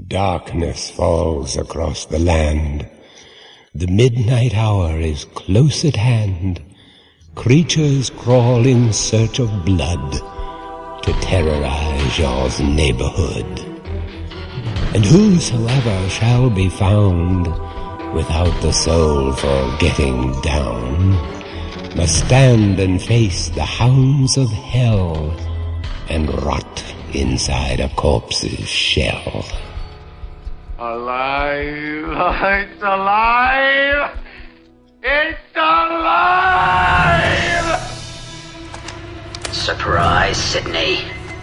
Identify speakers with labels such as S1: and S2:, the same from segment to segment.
S1: Darkness falls across the land. The midnight hour is close at hand. Creatures crawl in search of blood to terrorize your neighborhood. And whosoever shall be found without the soul for getting down must stand and face the hounds of hell and rot inside a corpse's shell.
S2: Alive! It's alive! It's alive!
S3: Surprise, Sydney.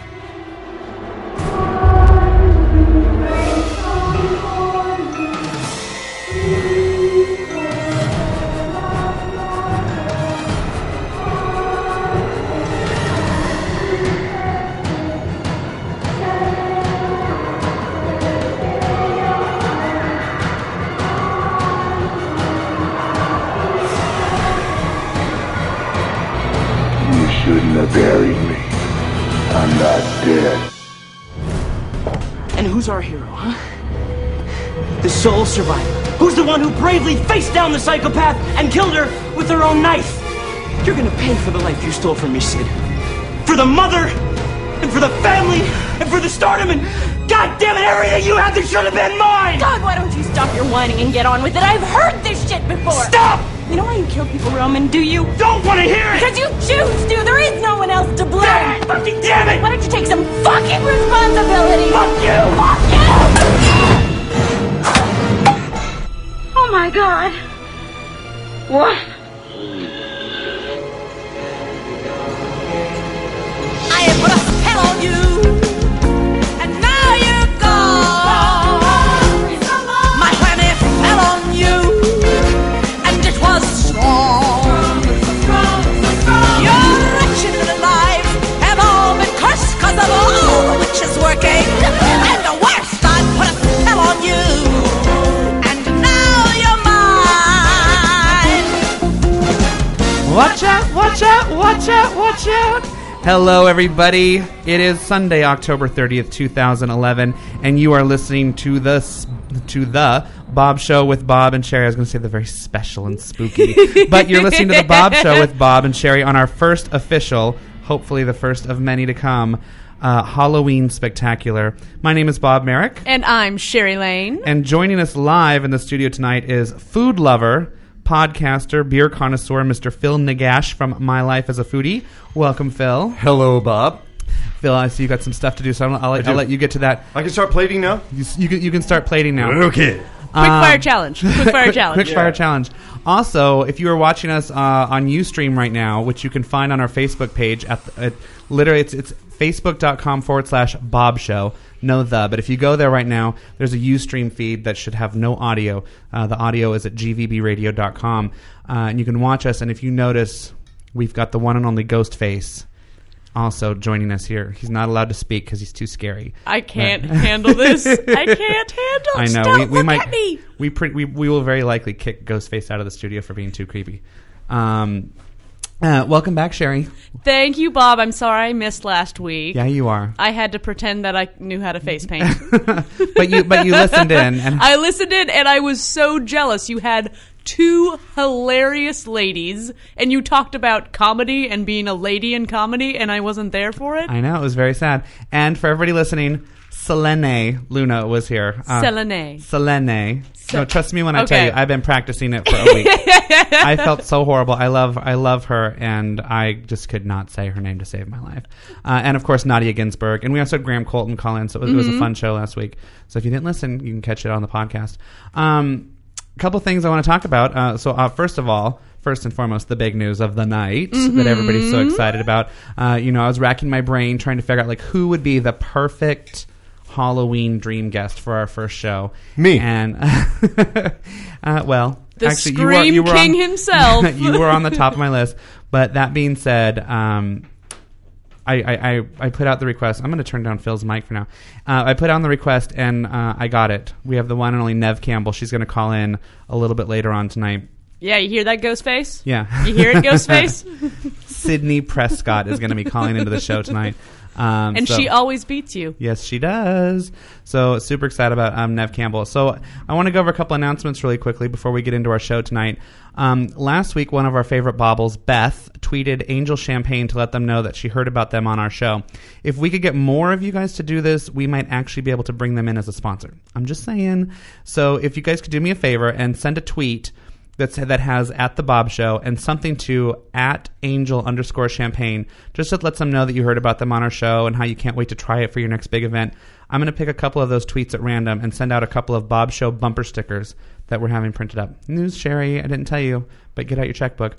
S2: Shouldn't have buried me. I'm not dead.
S4: And who's our hero, huh? The sole survivor. Who's the one who bravely faced down the psychopath and killed her with her own knife? You're gonna pay for the life you stole from me, Sid. For the mother, and for the family, and for the stardom, and goddamn it, everything you had that should have been mine!
S5: God, why don't you stop your whining and get on with it? I've heard this shit before!
S4: Stop!
S5: You know why you kill people, Roman, do you?
S4: Don't want to hear it!
S5: Because you choose to! There is no one else to blame!
S4: Fucking damn it!
S5: Why don't you take some fucking responsibility?
S4: Fuck you!
S5: Fuck you! Oh my God. What? I have put a spell on you, and now you're gone. My honey fell on you, and it was strong. Your wretched little lives have all been cursed because of all the witches working. And the worst, I put a spell on you, and now you're mine.
S6: Watch out, watch out, watch out, watch out. Hello, everybody. It is Sunday, October 30th, 2011, and you are listening to the Bob Show with Bob and Sherry. I was going to say the very special and spooky, but you're listening to the Bob Show with Bob and Sherry on our first official, hopefully the first of many to come, Halloween Spectacular. My name is Bob Merrick.
S7: And I'm Sherry Lane.
S6: And joining us live in the studio tonight is food lover, podcaster, beer connoisseur, Mr. Phil Nagash from My Life as a Foodie. Welcome, Phil.
S8: Hello, Bob.
S6: Phil, I see you got some stuff to do, so I'll let you get to that.
S8: I can start plating now?
S6: You can start plating now.
S8: Okay.
S7: Quick fire challenge. Quick fire challenge.
S6: Quick fire challenge. Also, if you are watching us on Ustream right now, which you can find on our Facebook page, literally it's facebook.com/Bob Show. No but if you go there right now, there's a Ustream feed that should have no audio. The audio is at gvbradio.com. And you can watch us, and if you notice, we've got the one and only Ghostface also joining us here. He's not allowed to speak because he's too scary.
S7: I can't handle this. I can't handle.
S6: I know.
S7: Stop,
S6: we
S7: look
S6: might.
S7: At me.
S6: We will very likely kick Ghostface out of the studio for being too creepy. Welcome back, Sherry.
S7: Thank you, Bob. I'm sorry I missed last week.
S6: Yeah, you are.
S7: I had to pretend that I knew how to face paint.
S6: but you listened in. And
S7: I listened in, and I was so jealous. You had two hilarious ladies, and you talked about comedy and being a lady in comedy, and I wasn't there for it.
S6: I know, it was very sad. And for everybody listening, Selene Luna was here. Selene. No, trust me when I tell you, I've been practicing it for a week. I felt so horrible. I love her, and I just could not say her name to save my life. And of course, Nadia Ginsburg. And we also had Graham Colton call in, so it was a fun show last week. So if you didn't listen, you can catch it on the podcast. A couple things I want to talk about. First and foremost, the big news of the night that everybody's so excited about. I was racking my brain trying to figure out who would be the perfect Halloween dream guest for our first show.
S8: Me.
S6: And well,
S7: the
S6: actually,
S7: Scream
S6: you were
S7: King
S6: on,
S7: himself.
S6: You were on the top of my list. But that being said, I put out the request. I'm going to turn down Phil's mic for now. I put on the request, and I got it. We have the one and only Nev Campbell. She's going to call in a little bit later on tonight.
S7: Yeah, you hear that, Ghostface?
S6: Yeah.
S7: You hear it, Ghostface?
S6: Sydney Prescott is going to be calling into the show tonight.
S7: And she always beats you.
S6: Yes, she does. So super excited about Nev Campbell. So I want to go over a couple announcements really quickly before we get into our show tonight. Last week, one of our favorite baubles, Beth, tweeted Angel Champagne to let them know that she heard about them on our show. If we could get more of you guys to do this, we might actually be able to bring them in as a sponsor. I'm just saying. So if you guys could do me a favor and send a tweet that has at the Bob Show and something to at Angel_Champagne, just to let them know that you heard about them on our show and how you can't wait to try it for your next big event. I'm going to pick a couple of those tweets at random and send out a couple of Bob Show bumper stickers that we're having printed up. News, Sherry, I didn't tell you, but get out your checkbook.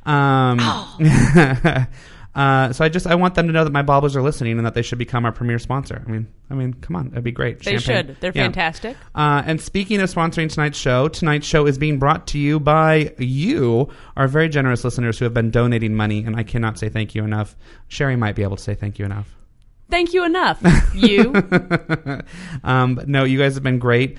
S6: So I want them to know that my baubles are listening and that they should become our premier sponsor. I mean, come on, that'd be great.
S7: They should. They're fantastic.
S6: And speaking of sponsoring tonight's show is being brought to you by you, our very generous listeners who have been donating money, and I cannot say thank you enough. Sherry might be able to say thank you enough.
S7: Thank you enough, you.
S6: No, you guys have been great.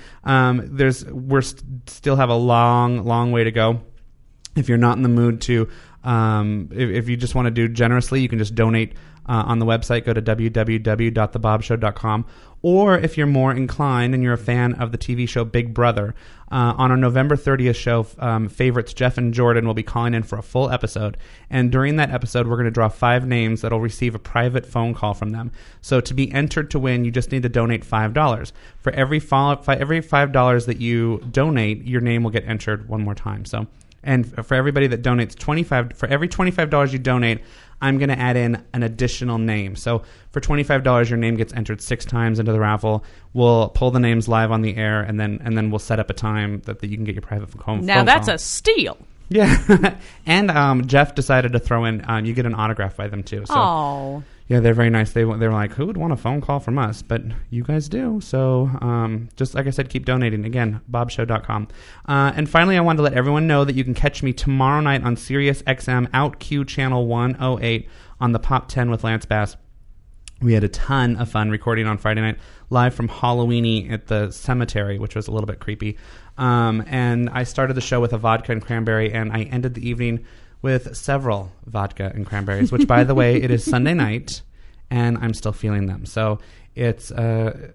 S6: Still have a long way to go. If you're not in the mood to, if you just want to do generously, you can just donate on the website. Go to www.thebobshow.com. Or if you're more inclined and you're a fan of the TV show Big Brother, on our November 30th show, favorites Jeff and Jordan will be calling in for a full episode. And during that episode, we're going to draw 5 names that will receive a private phone call from them. So to be entered to win, you just need to donate $5. For every $5 that you donate, your name will get entered one more time. So, and for everybody that donates for every $25 you donate, I'm going to add in an additional name. So for $25, your name gets entered 6 times into the raffle. We'll pull the names live on the air, and then we'll set up a time that you can get your private phone call.
S7: Now that's a steal.
S6: Yeah. And Jeff decided to throw in, you get an autograph by them too. So,
S7: oh.
S6: Yeah, they're very nice. They were like, who would want a phone call from us? But you guys do. So just like I said, keep donating. Again, bobshow.com. And finally, I wanted to let everyone know that you can catch me tomorrow night on Sirius XM OutQ Channel 108 on the Pop 10 with Lance Bass. We had a ton of fun recording on Friday night, live from Halloweeny at the cemetery, which was a little bit creepy. And I started the show with a vodka and cranberry, and I ended the evening with several vodka and cranberries, which, by the way, it is Sunday night, and I'm still feeling them. So I'm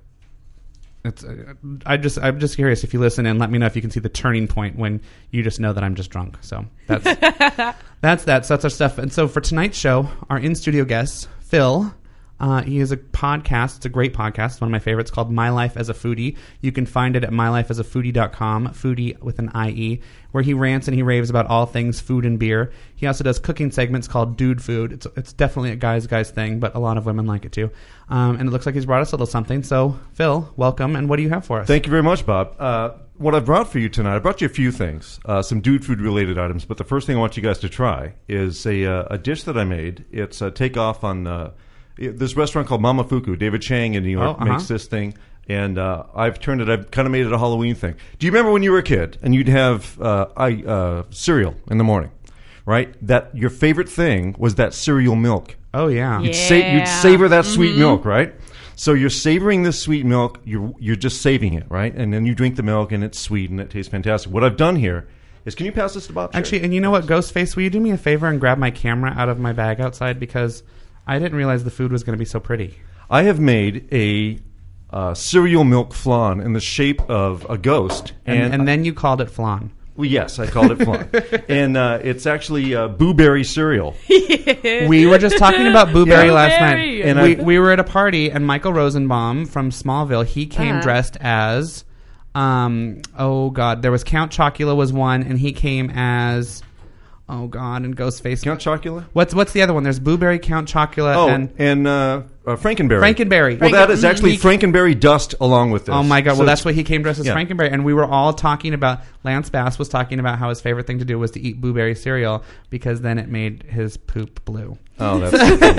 S6: just curious if you listen and let me know if you can see the turning point when you just know that I'm just drunk. So that's that's our stuff. And so for tonight's show, our in-studio guest, Phil. He has a podcast. It's a great podcast. One of my favorites called My Life as a Foodie. You can find it at mylifeasafoodie.com, foodie with an IE, where he rants and he raves about all things food and beer. He also does cooking segments called Dude Food. It's definitely a guys thing, but a lot of women like it too. And it looks like he's brought us a little something. So, Phil, welcome. And what do you have for us?
S8: Thank you very much, Bob. What I've brought for you tonight, I brought you a few things, some dude food related items. But the first thing I want you guys to try is a dish that I made. It's a takeoff on this restaurant called Mamafuku. David Chang in New York makes this thing, and I've kind of made it a Halloween thing. Do you remember when you were a kid and you'd have cereal in the morning, right? That your favorite thing was that cereal milk.
S6: Oh yeah,
S8: you'd savor that sweet milk, right? So you're savoring this sweet milk. You're just saving it, right? And then you drink the milk, and it's sweet and it tastes fantastic. What I've done here is, can you pass this to Bob?
S6: Actually, and you know what, Ghostface, will you do me a favor and grab my camera out of my bag outside, because I didn't realize the food was going to be so pretty.
S8: I have made a cereal milk flan in the shape of a ghost.
S6: And then you called it flan.
S8: Well, yes, I called it flan. And it's actually blueberry cereal.
S6: We were just talking about blueberry last night. And we were at a party, and Michael Rosenbaum from Smallville, he came dressed as, oh God, there was Count Chocula was one, and he came as... Oh God! And Ghostface.
S8: Count Chocula.
S6: What's the other one? There's Blueberry, Count Chocula, and
S8: Frankenberry.
S6: Frankenberry.
S8: Well, that is actually Frankenberry dust along with this.
S6: Oh my God! So well, that's what he came dressed as, Frankenberry, and we were all talking about. Lance Bass was talking about how his favorite thing to do was to eat blueberry cereal because then it made his poop blue.
S8: Oh, that's.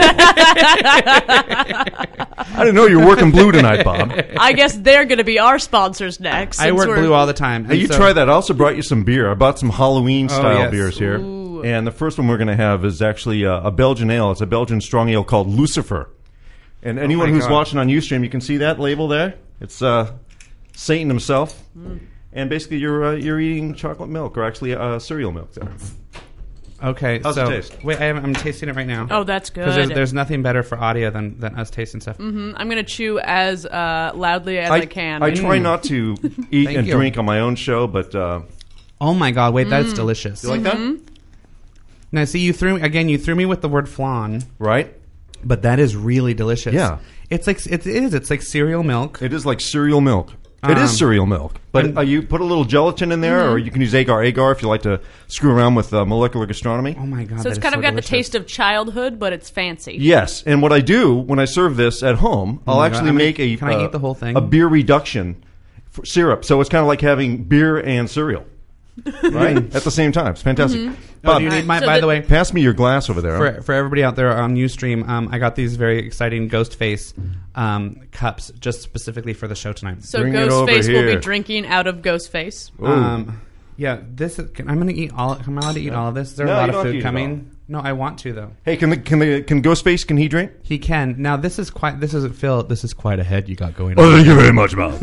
S8: I didn't know you were working blue tonight, Bob.
S7: I guess they're going to be our sponsors next.
S6: I work blue all the time.
S8: Hey, you try that. I also brought you some beer. I bought some Halloween-style beers here. Ooh. And the first one we're going to have is actually a Belgian ale. It's a Belgian strong ale called Lucifer. And anyone who's watching on Ustream, you can see that label there. It's Satan himself. And basically, you're eating chocolate milk, or actually cereal milk there.
S6: Okay,
S8: how's it taste?
S6: Wait, I'm tasting it right now.
S7: Oh, that's good.
S6: Because there's nothing better for audio than us tasting stuff.
S7: Mm-hmm. I'm going to chew as loudly as I can.
S8: I try not to eat and drink on my own show, but...
S6: oh my God, wait, that's delicious.
S8: You like that?
S6: Now, see, you threw me with the word flan.
S8: Right.
S6: But that is really delicious.
S8: Yeah.
S6: It's like it's like cereal milk.
S8: It is like cereal milk. It is cereal milk. But you put a little gelatin in there, or you can use agar if you like to screw around with molecular gastronomy.
S6: Oh my God.
S7: So it's kind of got delicious. The taste of childhood, but it's fancy.
S8: Yes. And what I do when I serve this at home, I'll actually make a...
S6: Can I eat the whole thing?
S8: A beer reduction syrup. So it's kind of like having beer and cereal. Right? At the same time. It's fantastic.
S6: Bob, do you need by the way,
S8: pass me your glass over there.
S6: For everybody out there on Ustream, I got these very exciting Ghostface cups just specifically for the show tonight.
S7: So Ghostface will be drinking out of Ghostface.
S6: Yeah, this is, I'm going to eat all. Am I allowed to eat all of this? Is there a lot of food coming? No, I want to though.
S8: Hey, can Ghostface? Can he drink?
S6: He can. Now this is quite a head you got going
S8: on. Oh, thank you very much, Bob.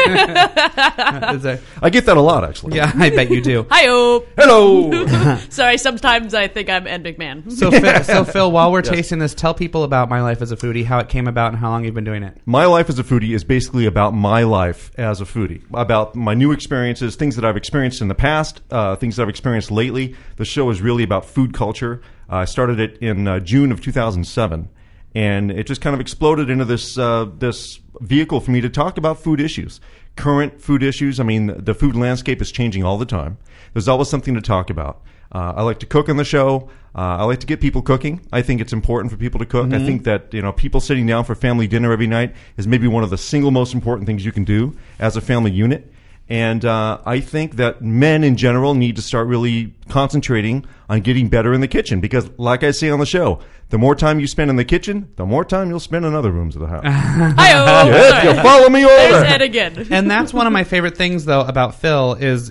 S8: I get that a lot, actually.
S6: Yeah, I bet you do.
S7: Hi-oh.
S8: Hello.
S7: Sorry, sometimes I think I'm Ed McMahon.
S6: So Phil, while we're tasting this, tell people about My Life as a Foodie, how it came about, and how long you've been doing it.
S8: My Life as a Foodie is basically about my life as a foodie, about my new experiences, things that I've experienced in the past, things that I've experienced lately. The show is really about food culture. I started it in June of 2007, and it just kind of exploded into this vehicle for me to talk about food issues, current food issues. I mean, the food landscape is changing all the time. There's always something to talk about. I like to cook on the show. I like to get people cooking. I think it's important for people to cook. I think that people sitting down for family dinner every night is maybe one of the single most important things you can do as a family unit. And I think that men in general need to start really concentrating on getting better in the kitchen because, like I say on the show, the more time you spend in the kitchen, the more time you'll spend in other rooms of the house.
S7: Hi-oh.
S8: Yes, you follow me over.
S7: There's Ed again.
S6: And that's one of my favorite things, though, about Phil is,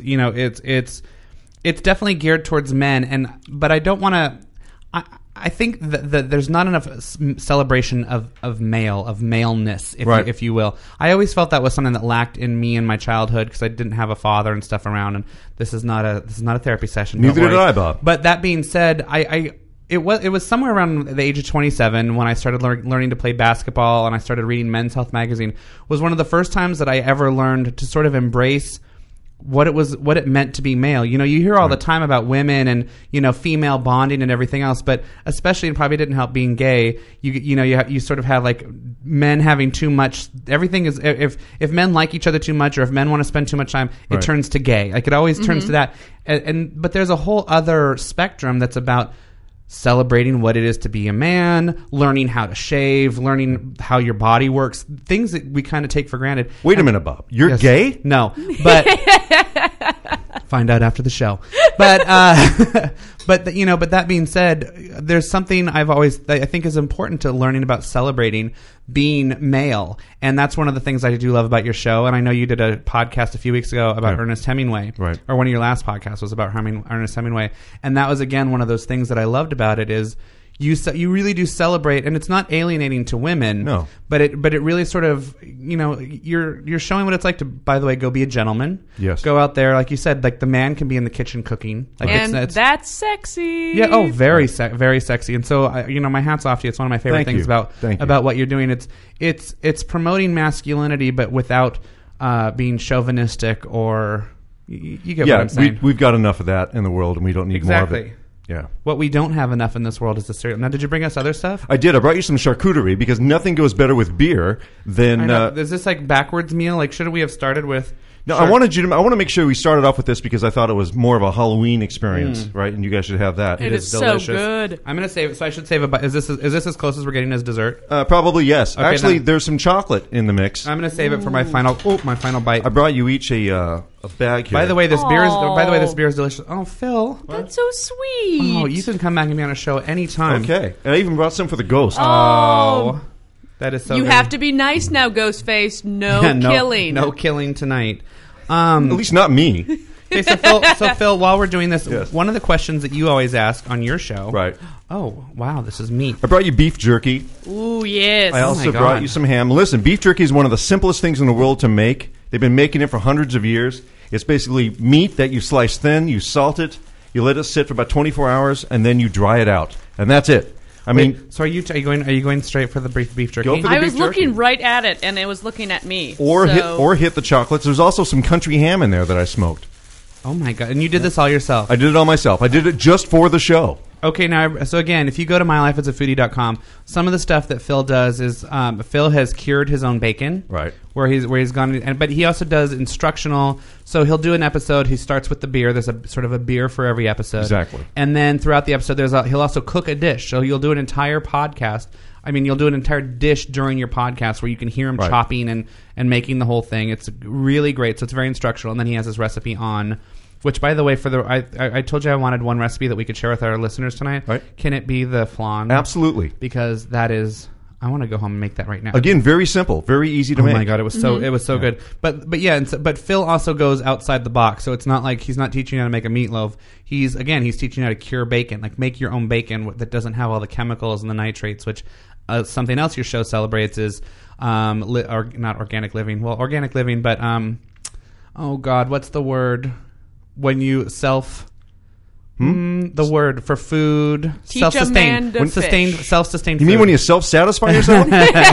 S6: it's definitely geared towards men, but I don't want to... I think that there's not enough celebration of maleness, if you will. I always felt that was something that lacked in me in my childhood because I didn't have a father and stuff around. And this is not a therapy session.
S8: Neither did I, Bob.
S6: But that being said, it was somewhere around the age of 27 when I started learning to play basketball and I started reading Men's Health magazine. Was one of the first times that I ever learned to sort of embrace what it meant to be male. You hear all the time about women and female bonding and everything else, but especially, and probably didn't help being gay. You sort of have like men having too much. Everything is if men like each other too much, or if men want to spend too much time, it turns to gay. Like it always turns to that. But there's a whole other spectrum that's about celebrating what it is to be a man, learning how to shave, learning how your body works, things that we kind of take for granted.
S8: Wait a minute, Bob. You're gay?
S6: No, but find out after the show. But but that being said, there's something I think is important to learning about celebrating being male, and that's one of the things I do love about your show. And I know you did a podcast a few weeks ago about Ernest Hemingway,
S8: right? Or
S6: one of your last podcasts was about Ernest Hemingway, and that was again one of those things that I loved about it is you really do celebrate, and it's not alienating to women.
S8: No,
S6: but it really sort of you're showing what it's like to, by the way, go be a gentleman.
S8: Yes,
S6: go out there, like you said, like the man can be in the kitchen cooking, like
S7: and that's sexy.
S6: Yeah, oh, very sexy. And so my hat's off to you. It's one of my favorite things about what you're doing. It's promoting masculinity, but without being chauvinistic or you get what I'm saying.
S8: We've got enough of that in the world, and we don't need more of it. Yeah.
S6: What we don't have enough in this world is the cereal. Now, did you bring us other stuff?
S8: I did. I brought you some charcuterie because nothing goes better with beer than...
S6: is this like backwards meal? Like, shouldn't we have started with...
S8: No, I want to make sure we started off with this because I thought it was more of a Halloween experience, right? And you guys should have that.
S7: It is delicious. So good.
S6: I'm going to save it, so I should save it. Is this as close as we're getting as dessert?
S8: Probably yes. Okay, actually, there's some chocolate in the mix.
S6: I'm going to save it for my final bite.
S8: I brought you each a bag here.
S6: By the way, this beer is delicious. Oh, Phil,
S7: that's so sweet.
S6: Oh, you can come back and be on a show anytime.
S8: Okay, and I even brought some for the ghost.
S6: Oh. That is so
S7: You
S6: good.
S7: have to be nice now, Ghostface. No killing.
S6: No killing tonight.
S8: At least not me.
S6: Okay, so Phil, while we're doing this, one of the questions that you always ask on your show,
S8: right?
S6: Oh, wow, this is meat.
S8: I brought you beef jerky.
S7: Ooh, yes.
S8: I also brought you some ham. Listen, beef jerky is one of the simplest things in the world to make. They've been making it for hundreds of years. It's basically meat that you slice thin, you salt it, You let it sit for about 24 hours, and then you dry it out, and that's it. I mean,
S6: so are you going straight for the beef jerky?
S7: I was looking right at it, and it was looking at me.
S8: Or hit the chocolates. There's also some country ham in there that I smoked.
S6: Oh my god! And you did this all yourself?
S8: I did it all myself. I did it just for the show.
S6: Okay, now, so again, if you go to mylifeasafoodie.com, some of the stuff that Phil does is Phil has cured his own bacon,
S8: right?
S6: Where he's gone, but he also does instructional. So he'll do an episode. He starts with the beer. There's a sort of a beer for every episode,
S8: exactly.
S6: And then throughout the episode, he'll also cook a dish. So you'll do an entire podcast. I mean, you'll do an entire dish during your podcast where you can hear him chopping and making the whole thing. It's really great. So it's very instructional. And then he has his recipe on. Which, by the way, I told you I wanted one recipe that we could share with our listeners tonight.
S8: Right.
S6: Can it be the flan?
S8: Absolutely.
S6: Because that is... I want to go home and make that right now.
S8: Again, very simple, very easy to make.
S6: Oh my god, it was so good. But Phil also goes outside the box, so it's not like he's not teaching you how to make a meatloaf. He's teaching you how to cure bacon, like make your own bacon that doesn't have all the chemicals and the nitrates. Which something else your show celebrates is not organic living. Well, organic living, but oh god, what's the word? When you the word for food, self-sustained. Self-sustained.
S8: You mean when you self-satisfy yourself?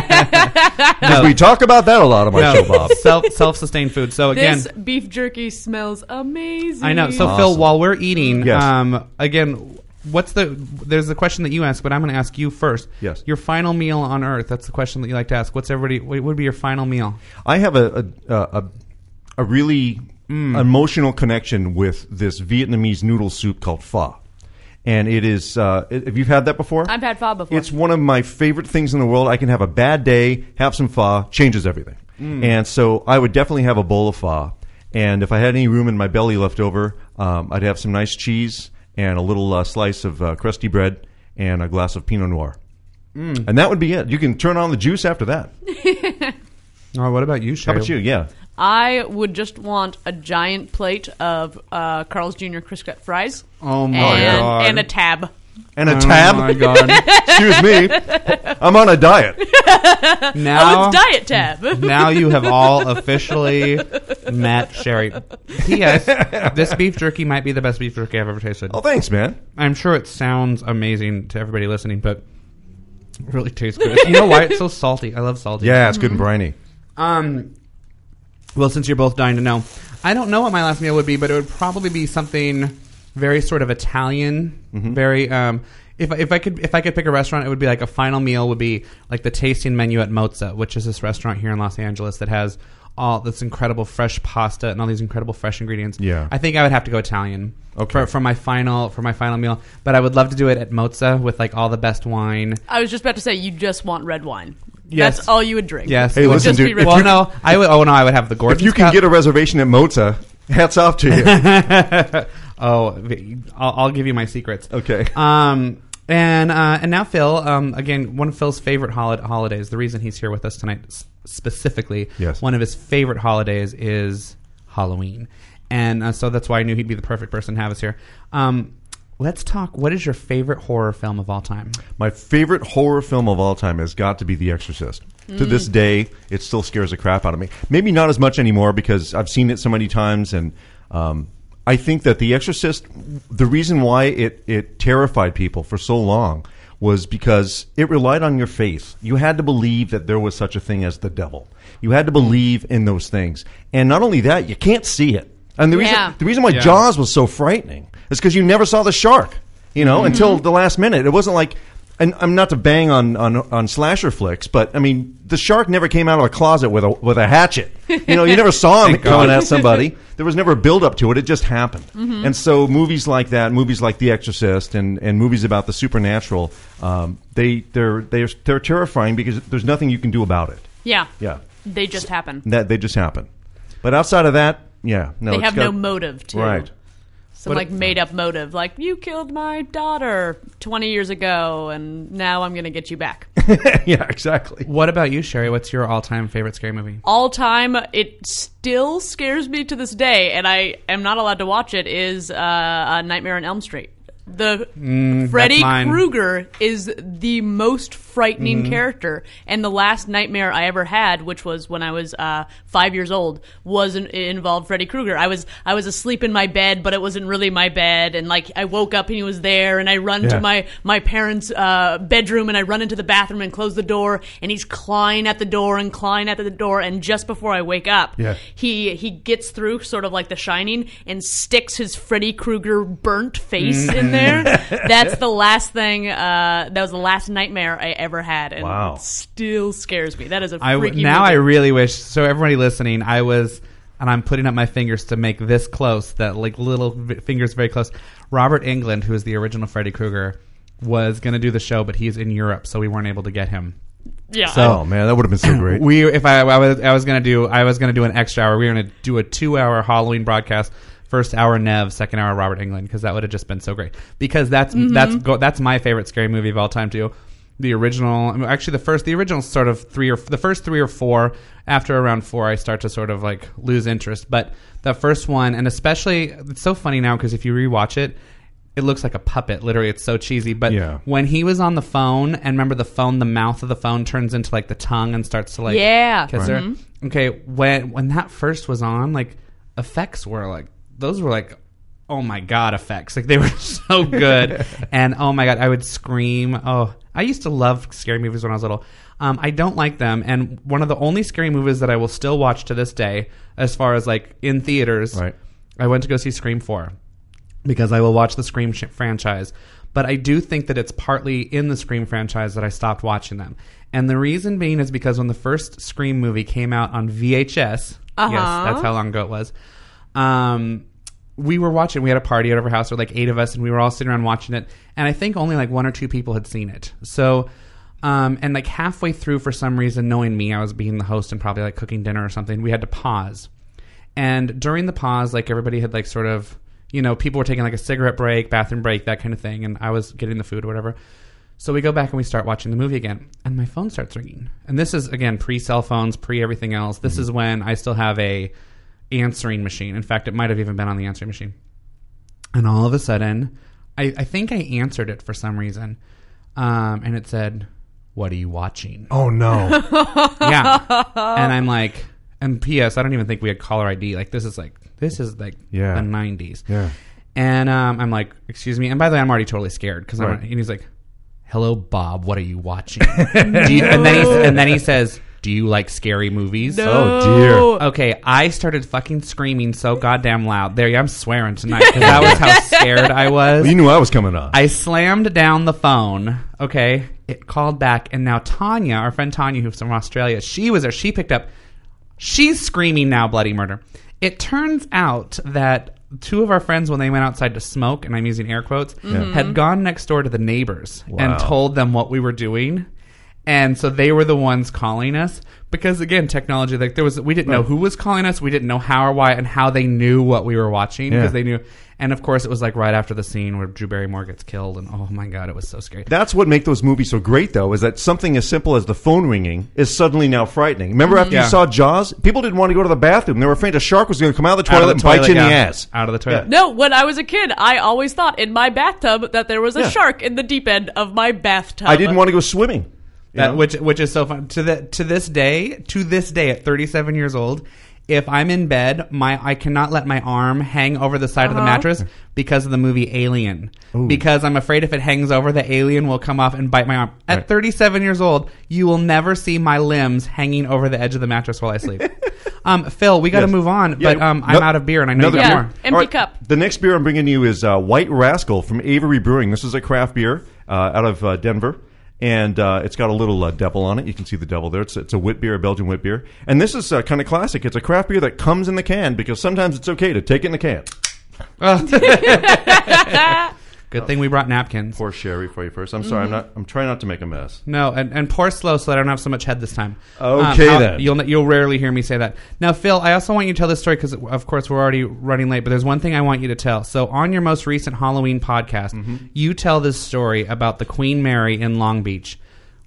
S6: No.
S8: We talk about that a lot on my show, Bob.
S6: Self-sustained food. So again,
S7: this beef jerky smells amazing.
S6: I know. So awesome. Phil, while we're eating, again, there's the question that you asked, but I'm going to ask you first.
S8: Yes.
S6: Your final meal on Earth. That's the question that you like to ask. What would be your final meal?
S8: I have a really emotional connection with this Vietnamese noodle soup called pho. And it is, have you had that before?
S7: I've had pho before.
S8: It's one of my favorite things in the world. I can have a bad day, have some pho, changes everything. And so I would definitely have a bowl of pho. And if I had any room in my belly left over, I'd have some nice cheese and a little slice of crusty bread and a glass of Pinot Noir. And that would be it. You can turn on the juice after that.
S6: What about you, Shay?
S8: How about you? Yeah.
S7: I would just want a giant plate of Carl's Jr. crisp cut fries.
S6: Oh my god!
S7: And a tab.
S8: And a tab?
S6: Oh my god!
S8: Excuse me, I'm on a diet.
S6: Now
S7: it's diet tab.
S6: Now you have all officially met Sherry. P.S. This beef jerky might be the best beef jerky I've ever tasted.
S8: Oh, thanks, man.
S6: I'm sure it sounds amazing to everybody listening, but it really tastes good. You know why? It's so salty. I love salty.
S8: Yeah, it's good and briny.
S6: Well, since you're both dying to know, I don't know what my last meal would be, but it would probably be something very sort of Italian. Very. If I could pick a restaurant, it would be like a final meal would be like the tasting menu at Mozza, which is this restaurant here in Los Angeles that has all this incredible fresh pasta and all these incredible fresh ingredients.
S8: Yeah,
S6: I think I would have to go Italian.
S8: Okay.
S6: For my final meal, but I would love to do it at Mozza with like all the best wine.
S7: I was just about to say you just want red wine.
S6: Yes.
S7: That's all you would drink.
S6: Yes.
S8: Hey, listen, dude.
S6: Well, no, I would. Oh no, I would have the Gordon's.
S8: If you can get a reservation at Mozza, hats off to you.
S6: I'll give you my secrets.
S8: Okay.
S6: And now Phil. Again, one of Phil's favorite holidays. The reason he's here with us tonight specifically.
S8: Yes.
S6: One of his favorite holidays is Halloween, and so that's why I knew he'd be the perfect person to have us here. Let's talk. What is your favorite horror film of all time? My favorite horror film of all time has got to be The Exorcist. To this day, it still scares the crap out of me. Maybe not as much anymore because I've seen it so many times. And I think that The Exorcist, the reason why it terrified people for so long was because it relied on your faith. You had to believe that there was such a thing as the devil. You had to believe in those things. And not only that, you can't see it. And the reason why Jaws was so frightening is because you never saw the shark, until the last minute. It wasn't like, and I'm not to bang on slasher flicks, but I mean, the shark never came out of a closet with a hatchet. You never saw him going at somebody. There was never a build up to it. It just happened. And so movies like that, movies like The Exorcist, and movies about the supernatural, they're terrifying because there's nothing you can do about it.
S7: Yeah. They just happen.
S8: They just happen. But outside of that, no.
S7: They have no motive to.
S8: Right.
S7: Some made-up motive, like, you killed my daughter 20 years ago, and now I'm going to get you back.
S8: Yeah, exactly.
S6: What about you, Sherry? What's your all-time favorite scary movie?
S7: All-time, it still scares me to this day, and I am not allowed to watch it, is Nightmare on Elm Street. Freddy Krueger is the most frightening character, and the last nightmare I ever had, which was when I was 5 years old, involved Freddy Krueger. I was asleep in my bed, but it wasn't really my bed, and like I woke up and he was there, and I run to my parents' bedroom, and I run into the bathroom and close the door, and he's clawing at the door, and just before I wake up, he gets through sort of like The Shining and sticks his Freddy Krueger burnt face in there. That's the last thing. That was the last nightmare I ever had, and it still scares me. That is a freaky movie.
S6: I really wish. So everybody listening, and I'm putting up my fingers to make this close, that like little fingers very close. Robert Englund, who is the original Freddy Krueger, was going to do the show, but he's in Europe, so we weren't able to get him.
S7: Yeah.
S8: So, man, that would have been so great.
S6: I was going to do an extra hour. We were going to do a 2-hour Halloween broadcast. First hour Nev, second hour Robert Englund, because that would have just been so great. Because that's my favorite scary movie of all time too. The original, actually the original sort of the first 3 or 4. After around 4, I start to sort of like lose interest. But the first one, and especially, it's so funny now because if you rewatch it, it looks like a puppet. Literally, it's so cheesy. But when he was on the phone, and remember the mouth of the phone turns into like the tongue and starts to like kiss her. Okay, when that first was on, like effects were like. Those were like, oh my God, effects. Like they were so good. And oh my God, I would scream. Oh, I used to love scary movies when I was little. I don't like them. And one of the only scary movies that I will still watch to this day, as far as like in theaters, I went to go see Scream 4 because I will watch the Scream franchise. But I do think that it's partly in the Scream franchise that I stopped watching them. And the reason being is because when the first Scream movie came out on VHS, yes, that's how long ago it was, we were watching. We had a party at our house. There were like 8 of us, and we were all sitting around watching it. And I think only like 1 or 2 people had seen it. So, and like halfway through, for some reason, knowing me, I was being the host and probably like cooking dinner or something. We had to pause. And during the pause, like everybody had like sort of, people were taking like a cigarette break, bathroom break, that kind of thing. And I was getting the food or whatever. So we go back and we start watching the movie again. And my phone starts ringing. And this is, again, pre-cell phones, pre-everything else. This is when I still have a answering machine. In fact, it might have even been on the answering machine. And all of a sudden, I think I answered it for some reason. And it said, "What are you watching?"
S8: Oh, no.
S6: Yeah. And I'm like, and P.S., I don't even think we had caller ID. Like, this is like the 90s.
S8: Yeah.
S6: And I'm like, excuse me. And by the way, I'm already totally scared. And he's like, "Hello, Bob. What are you watching?" And then he says, "Do you like scary movies?"
S7: No.
S8: Oh, dear.
S6: Okay, I started fucking screaming so goddamn loud. There, I'm swearing tonight because that was how scared I was.
S8: Well, you knew I was coming on.
S6: I slammed down the phone. Okay, it called back, and now Tanya, our friend Tanya, who's from Australia, she was there. She picked up. She's screaming now, bloody murder. It turns out that 2 of our friends, when they went outside to smoke, and I'm using air quotes, had gone next door to the neighbors and told them what we were doing. And so they were the ones calling us because, again, technology, like we didn't know who was calling us. We didn't know how or why and how they knew what we were watching because they knew. And of course, it was like right after the scene where Drew Barrymore gets killed. And oh my God, it was so scary.
S8: That's what makes those movies so great, though, is that something as simple as the phone ringing is suddenly now frightening. Remember after you saw Jaws? People didn't want to go to the bathroom. They were afraid a shark was going to come out of the toilet and bite you in the ass.
S6: Out of the toilet.
S7: Yeah. No, when I was a kid, I always thought in my bathtub that there was a shark in the deep end of my bathtub.
S8: I didn't want to go swimming.
S6: Which is so fun. To this day, at 37 years old, if I'm in bed, I cannot let my arm hang over the side of the mattress because of the movie Alien. Ooh. Because I'm afraid if it hangs over, the alien will come off and bite my arm. At 37 years old, you will never see my limbs hanging over the edge of the mattress while I sleep. Phil, we got to move on, but I'm out of beer and I know you got more.
S7: Empty cup.
S8: The next beer I'm bringing you is White Rascal from Avery Brewing. This is a craft beer out of Denver. And it's got a little devil on it. You can see the devil there. It's a wit beer, a Belgian wit beer. And this is kind of classic. It's a craft beer that comes in the can because sometimes it's okay to take it in the can.
S6: Good thing we brought napkins.
S8: Pour sherry for you first. I'm sorry. I'm trying not to make a mess.
S6: No, and pour slow so that I don't have so much head this time.
S8: Okay, then.
S6: You'll rarely hear me say that. Now, Phil, I also want you to tell this story because, of course, we're already running late, but there's one thing I want you to tell. So on your most recent Halloween podcast, you tell this story about the Queen Mary in Long Beach.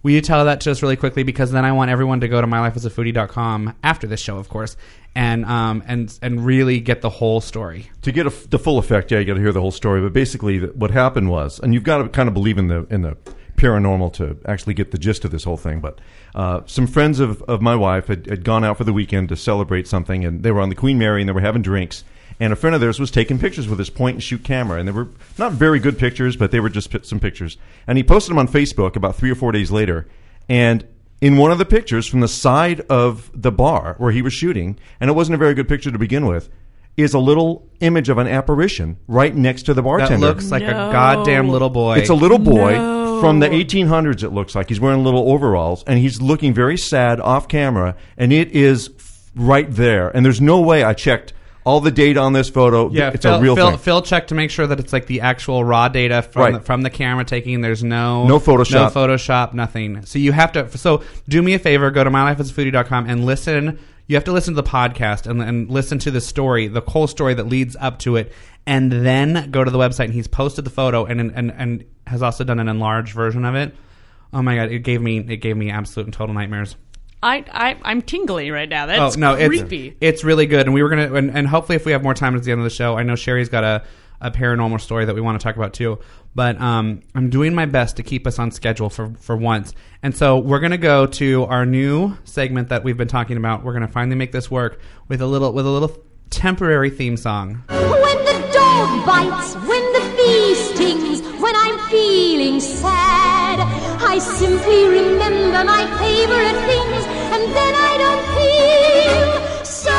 S6: Will you tell that to us really quickly? Because then I want everyone to go to mylifeasafoodie.com after this show, of course, and really get the whole story. To get the full effect, you got to hear the whole story. But basically, what happened was, and you've got to kind of believe in the paranormal to actually get the gist of this whole thing. But some friends of my wife had gone out for the weekend to celebrate something, and they were on the Queen Mary, and they were having drinks. And a friend of theirs was taking pictures with his point-and-shoot camera. And they were not very good pictures, but they were just some pictures. And he posted them on Facebook about 3 or 4 days later. And in one of the pictures from the side of the bar where he was shooting, and it wasn't a very good picture to begin with, is a little image of an apparition right next to the bartender. That looks like a goddamn little boy. It's a little boy from the 1800s, it looks like. He's wearing little overalls, and he's looking very sad off camera, and it is right there. And there's no way I checked all the data on this photo. Yeah, it's a real thing. Phil checked to make sure that it's like the actual raw data from the camera taking. There's no Photoshop, nothing. So you have to. So do me a favor, go to mylifeasafoodie.com and listen. You have to listen to the podcast and listen to the story, the whole story that leads up to it, and then go to the website. And he's posted the photo and has also done an enlarged version of it. Oh my god, it gave me absolute and total nightmares. I'm tingly right now. That's creepy. It's really good, and we were gonna, and hopefully, if we have more time at the end of the show, I know Sherry's got a paranormal story that we want to talk about too. But I'm doing my best to keep us on schedule for once, and so we're gonna go to our new segment that we've been talking about. We're gonna finally make this work with a little temporary theme song.
S3: When the dog bites, when the bee stings, when I'm feeling sad, I simply remember my favorite things, and then I don't feel so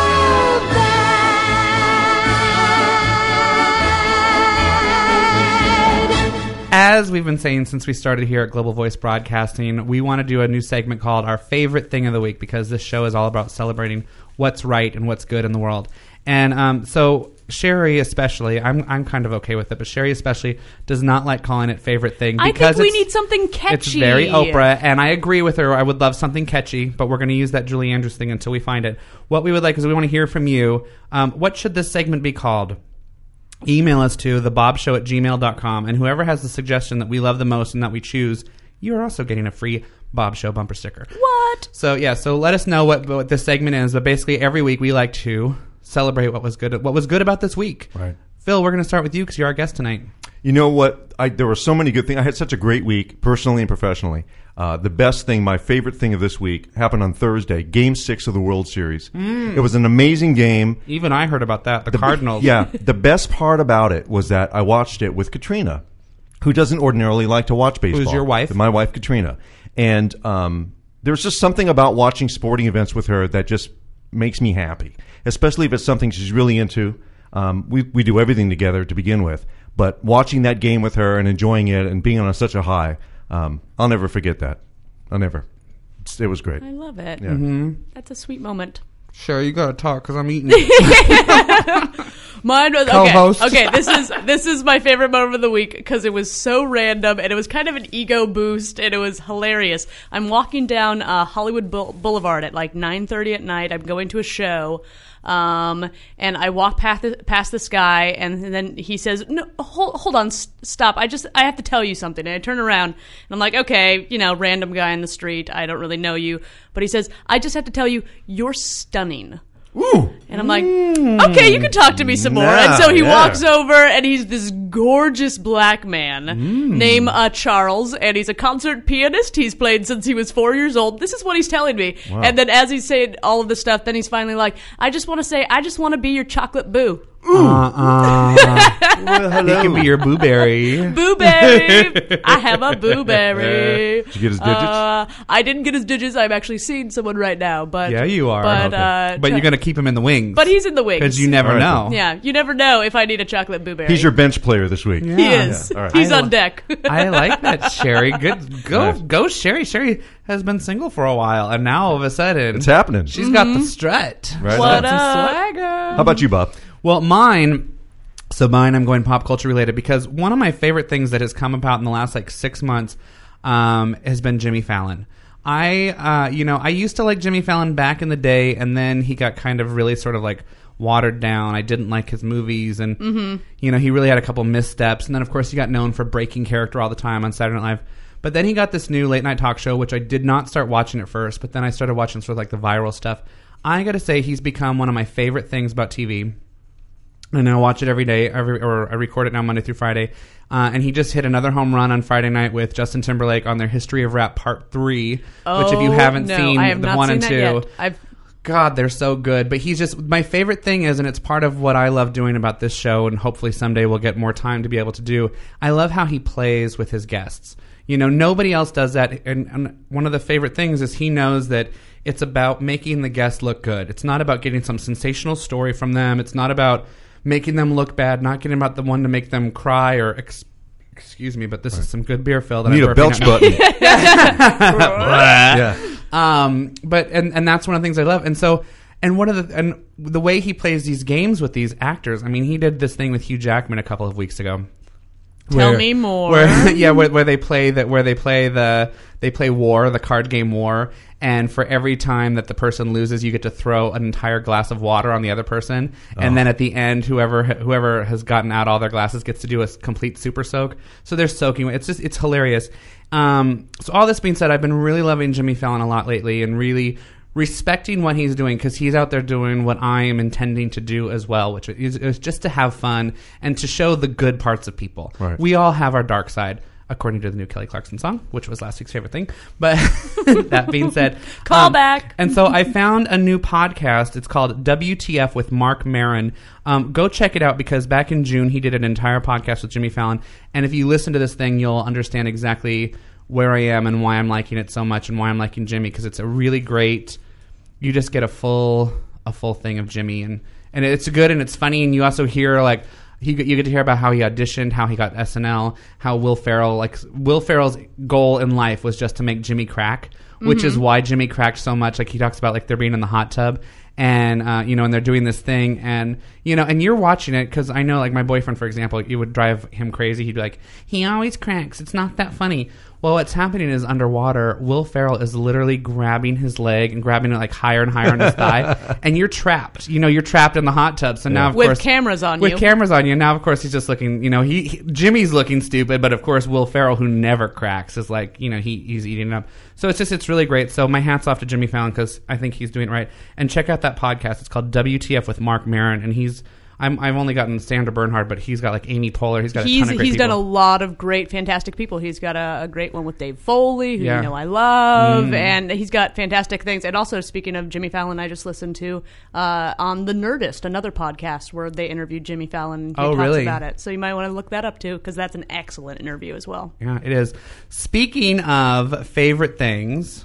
S3: bad.
S6: As we've been saying since we started here at Global Voice Broadcasting, we want to do a new segment called Our Favorite Thing of the Week, because this show is all about celebrating what's right and what's good in the world. And so Sherry especially, I'm kind of okay with it, but Sherry especially does not like calling it favorite thing. Because
S7: I think we need something catchy.
S6: It's very Oprah, and I agree with her. I would love something catchy, but we're going to use that Julie Andrews thing until we find it. What we would like is we want to hear from you. What should this segment be called? Email us to thebobshow@gmail.com, and whoever has the suggestion that we love the most and that we choose, you're also getting a free Bob Show bumper sticker.
S7: What?
S6: So let us know what this segment is, but basically every week we like to celebrate what was good about this week. Right. Phil, we're going to start with you because you're our guest tonight. You know what? There were so many good things. I had such a great week, personally and professionally. The best thing, my favorite thing of this week, happened on Thursday, Game 6 of the World Series. It was an amazing game. Even I heard about that, the Cardinals. Yeah. The best part about it was that I watched it with Katrina, who doesn't ordinarily like to watch baseball. Who's your wife? My wife, Katrina. And there's just something about watching sporting events with her that just makes me happy, especially if it's something she's really into. We do everything together to begin with, but watching that game with her and enjoying it and being on such a high, I'll never forget that. I'll never. It was great.
S7: I love it.
S6: Yeah. Mm-hmm.
S7: That's a sweet moment.
S6: Sure, you gotta talk because I'm eating.
S7: Mine was co-host. Okay, this is my favorite moment of the week because it was so random and it was kind of an ego boost and it was hilarious. I'm walking down Hollywood Boulevard at like 9:30 at night. I'm going to a show. And I walk past this guy, and then he says, "No, hold on, stop! I have to tell you something." And I turn around, and I'm like, "Okay, random guy in the street. I don't really know you," but he says, "I just have to tell you, you're stunning." Ooh. And I'm like, okay, you can talk to me some more. And so he walks over, and he's this gorgeous black man named Charles, and he's a concert pianist. He's played since he was 4 years old. This is what he's telling me. Wow. And then as he's saying all of this stuff, then he's finally like, I just want to be your chocolate boo.
S6: Well, he can be your booberry.
S7: Booberry. I have a booberry.
S8: Did you get his digits?
S7: I didn't get his digits. I'm actually seeing someone right now. But
S6: yeah, you are. But you're going to keep him in the wings.
S7: But he's in the wings.
S6: Because you never know.
S7: Yeah, you never know if I need a chocolate booberry.
S8: He's your bench player this week.
S7: Yeah. He is. Yeah. All right. He's on deck.
S6: I like that, Sherry. Good. Go, Sherry. Sherry has been single for a while, and now all of a sudden
S8: it's happening.
S6: She's got the strut.
S8: Right.
S7: What up? Swagger.
S8: How about you, Bob?
S6: Well, mine, I'm going pop culture related because one of my favorite things that has come about in the last 6 months has been Jimmy Fallon. I used to like Jimmy Fallon back in the day, and then he got kind of really sort of watered down. I didn't like his movies, and he really had a couple missteps. And then, of course, he got known for breaking character all the time on Saturday Night Live. But then he got this new late night talk show, which I did not start watching at first, but then I started watching sort of like the viral stuff. I got to say, he's become one of my favorite things about TV. And I watch it every day, or I record it now Monday through Friday. And he just hit another home run on Friday night with Justin Timberlake on their History of Rap Part 3, which if you haven't seen the 1 and 2, God, they're so good. But he's just, my favorite thing is, and it's part of what I love doing about this show, and hopefully someday we'll get more time to be able to do, I love how he plays with his guests. You know, nobody else does that. And one of the favorite things is he knows that it's about making the guest look good. It's not about getting some sensational story from them. It's not about making them look bad, not getting about the one to make them cry or excuse me, but this is some good beer, Phil. That
S8: need a belch button.
S6: Yeah. But that's one of the things I love. And so, and the way he plays these games with these actors. I mean, he did this thing with Hugh Jackman a couple of weeks ago.
S7: Tell me more.
S6: Where they play War, the card game War, and for every time that the person loses, you get to throw an entire glass of water on the other person, and then at the end, whoever has gotten out all their glasses gets to do a complete super soak. So they're soaking. It's hilarious. So all this being said, I've been really loving Jimmy Fallon a lot lately, and really respecting what he's doing, because he's out there doing what I am intending to do as well, which is just to have fun and to show the good parts of people.
S8: Right.
S6: We all have our dark side, according to the new Kelly Clarkson song, which was last week's favorite thing. But that being said,
S7: call back.
S6: And so I found a new podcast. It's called WTF with Marc Maron. Go check it out, because back in June he did an entire podcast with Jimmy Fallon. And if you listen to this thing, you'll understand exactly where I am and why I'm liking it so much and why I'm liking Jimmy, because it's a really great. You just get a full thing of Jimmy, and it's good and it's funny, and you also hear like. You get to hear about how he auditioned, how he got SNL, how Will Ferrell's goal in life was just to make Jimmy crack, which is why Jimmy cracked so much. Like he talks about like they're being in the hot tub and, and they're doing this thing and you're watching it, because I know like my boyfriend, for example, it would drive him crazy. He'd be like, he always cracks. It's not that funny. Well, what's happening is underwater, Will Ferrell is literally grabbing his leg and grabbing it like higher and higher on his thigh, and you're trapped. You're trapped in the hot tub. So now, of course,
S7: with cameras on
S6: you. Now, of course, he's just looking. Jimmy's looking stupid, but of course, Will Ferrell, who never cracks, is like, he's eating it up. So it's really great. So my hat's off to Jimmy Fallon, because I think he's doing it right. And check out that podcast. It's called WTF with Marc Maron, and I've only gotten Sandra Bernhard, but he's got like Amy Poehler. He's got a ton of great people.
S7: He's done a lot of great, fantastic people. He's got a great one with Dave Foley, who I love, and he's got fantastic things. And also, speaking of Jimmy Fallon, I just listened to on The Nerdist, another podcast where they interviewed Jimmy Fallon. And he talks about it. So you might want to look that up too, because that's an excellent interview as well.
S6: Yeah, it is. Speaking of favorite things,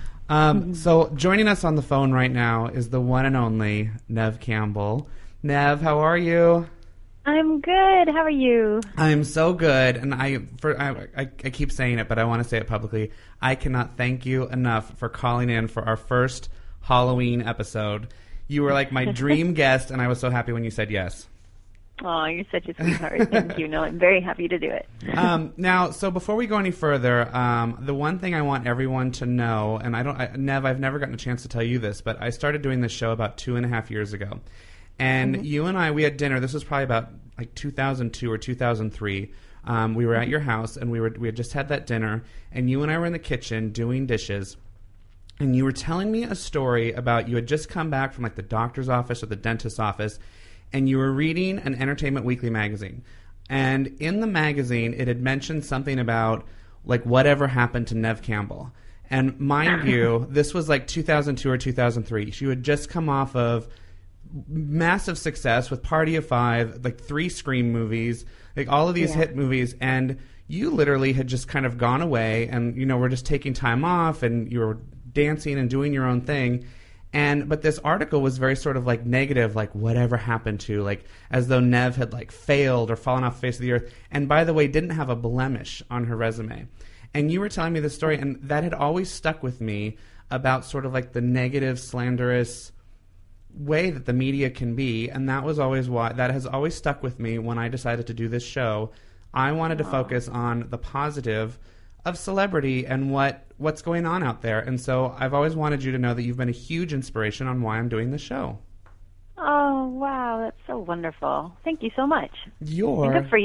S6: so joining us on the phone right now is the one and only Neve Campbell. Neve, how are you?
S9: I'm good. How are you?
S6: I'm so good, and I keep saying it, but I want to say it publicly. I cannot thank you enough for calling in for our first Halloween episode. You were like my dream guest, and I was so happy when you said yes.
S9: Oh, you're such a sweetheart. Thank you. No, I'm very happy to do it.
S6: Now, so before we go any further, the one thing I want everyone to know, and Neve, I've never gotten a chance to tell you this, but I started doing this show about 2.5 years ago. And you and I, we had dinner. This was probably about like 2002 or 2003. We were at your house, and we had just had that dinner. And you and I were in the kitchen doing dishes. And you were telling me a story about you had just come back from like the doctor's office or the dentist's office, and you were reading an Entertainment Weekly magazine. And in the magazine, it had mentioned something about like whatever happened to Neve Campbell. And mind you, this was like 2002 or 2003. She had just come off of massive success with Party of Five, like 3 Scream movies, like all of these hit movies, and you literally had just kind of gone away and were just taking time off, and you were dancing and doing your own thing. But this article was very sort of like negative, like whatever happened to, like as though Neve had like failed or fallen off the face of the earth, and by the way didn't have a blemish on her resume. And you were telling me this story, and that had always stuck with me about sort of like the negative, slanderous way that the media can be, and that was always why that has always stuck with me when I decided to do this show. I wanted to focus on the positive of celebrity and what's going on out there, and so I've always wanted you to know that you've been a huge inspiration on why I'm doing this show.
S9: Oh wow, that's so wonderful! Thank you so much.
S6: And
S9: good for you.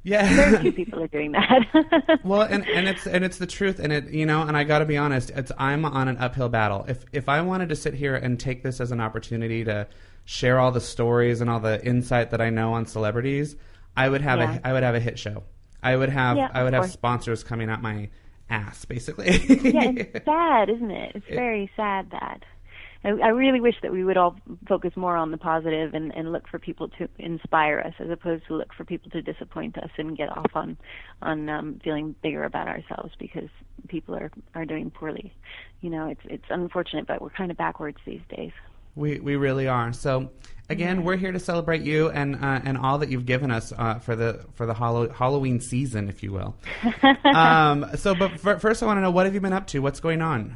S6: Yeah.
S9: Very few people are doing that.
S6: Well, and it's the truth, and and I got to be honest, I'm on an uphill battle. If I wanted to sit here and take this as an opportunity to share all the stories and all the insight that I know on celebrities, I would have a hit show. I would have sponsors coming out my ass, basically.
S9: Yeah, it's sad, isn't it? It's very sad that. I really wish that we would all focus more on the positive and look for people to inspire us, as opposed to look for people to disappoint us and get off on feeling bigger about ourselves because people are doing poorly. It's unfortunate, but we're kind of backwards these days.
S6: We really are. So again, we're here to celebrate you and all that you've given us for the Halloween season, if you will. But first, I want to know, what have you been up to? What's going on?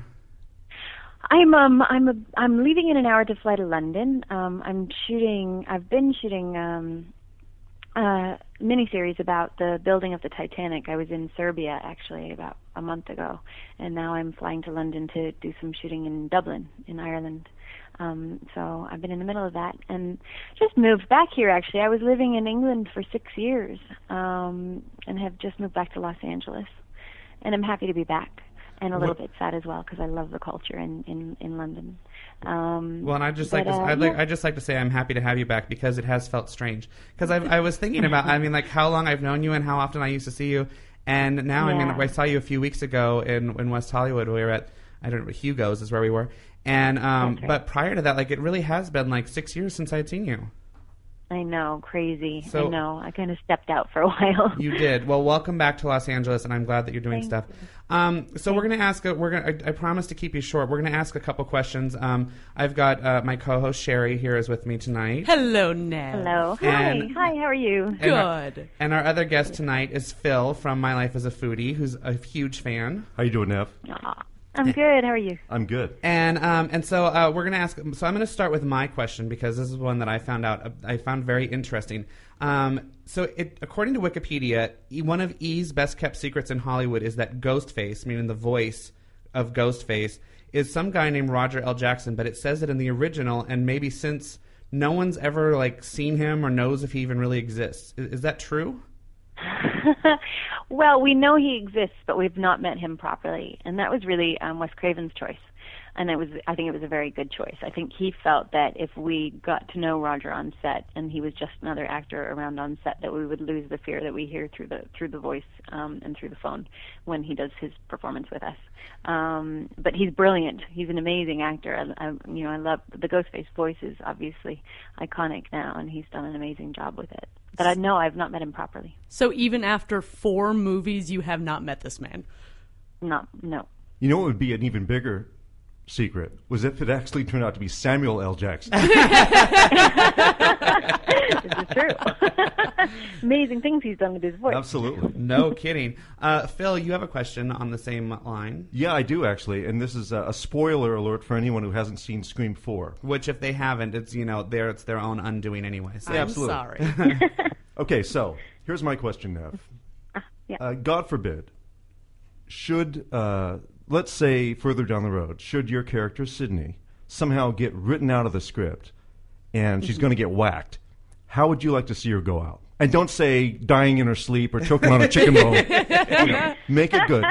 S9: I'm leaving in an hour to fly to London. I've been shooting a miniseries about the building of the Titanic. I was in Serbia actually about a month ago, and now I'm flying to London to do some shooting in Dublin, in Ireland. So I've been in the middle of that and just moved back here actually. I was living in England for 6 years, and have just moved back to Los Angeles, and I'm happy to be back. And a little bit sad as well because I love the culture in London.
S6: Well, and I'd just like to say I'm happy to have you back because it has felt strange. Because I was thinking about how long I've known you and how often I used to see you, and now I saw you a few weeks ago in West Hollywood. We were at Hugo's is where we were, and right. But prior to that, it really has been 6 years since I had seen you.
S9: I know, crazy. So, I know. I kind of stepped out for a while.
S6: You did. Well, welcome back to Los Angeles, and I'm glad that you're doing stuff. So we're going to ask. I promise to keep you short. We're going to ask a couple questions. I've got my co-host Sherry here is with me tonight.
S7: Hello, Ned.
S9: Hello. Hi. Hi. How are you?
S7: Good.
S6: And our other guest tonight is Phil from My Life as a Foodie, who's a huge fan.
S8: How you doing, Nev?
S9: I'm good. How are you?
S8: I'm good.
S6: And so we're going to ask. So I'm going to start with my question because this is one that I found very interesting. According to Wikipedia, one of E's best kept secrets in Hollywood is that Ghostface, meaning the voice of Ghostface, is some guy named Roger L. Jackson. But it says it in the original, and maybe since no one's ever seen him or knows if he even really exists. Is that true?
S9: Well, we know he exists, but we've not met him properly, and that was really Wes Craven's choice. And I think it was a very good choice. I think he felt that if we got to know Roger on set, and he was just another actor around on set, that we would lose the fear that we hear through the voice and through the phone when he does his performance with us. But he's brilliant. He's an amazing actor. I love the Ghostface voice is obviously iconic now, and he's done an amazing job with it. But I know I've not met him properly.
S7: So even after 4 movies, you have not met this man?
S9: No.
S8: You know what would be an even bigger secret was if it actually turned out to be Samuel L. Jackson.
S9: This is true. Amazing things he's done with his voice.
S8: Absolutely.
S6: No kidding. Phil, you have a question on the same line.
S8: Yeah, I do actually, and this is a spoiler alert for anyone who hasn't seen Scream 4.
S6: Which, if they haven't, it's it's their own undoing anyway. So.
S8: Yeah,
S7: I'm
S8: absolutely.
S7: sorry.
S8: Okay, so here's my question, Nev. God forbid, should let's say further down the road, should your character Sydney somehow get written out of the script and she's going to get whacked, how would you like to see her go out? And don't say dying in her sleep or choking on a chicken bone. Make it good.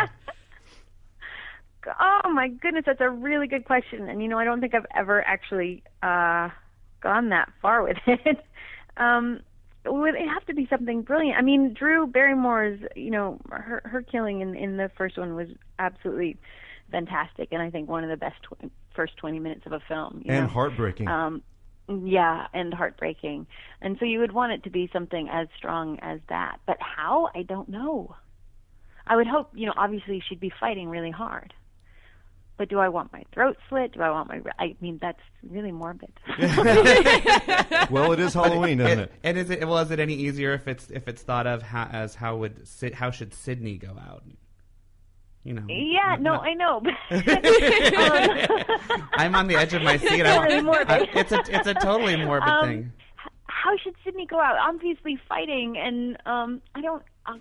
S9: Oh, my goodness, that's a really good question. And, I don't think I've ever actually gone that far with it. It would have to be something brilliant. I mean, Drew Barrymore's, her killing in the first one was absolutely fantastic, and I think one of the best first 20 minutes of a film.
S8: And heartbreaking.
S9: Yeah, and heartbreaking. And so you would want it to be something as strong as that. But how? I don't know. I would hope, obviously she'd be fighting really hard. But do I want my throat slit? Do I want I mean, that's really morbid.
S8: Well, it is Halloween, isn't it?
S6: And is it any easier if it's thought of how should Sydney go out?
S9: Yeah, I know.
S6: I'm on the edge of my seat. It's a totally morbid thing.
S9: How should Sydney go out? Obviously fighting, and I don't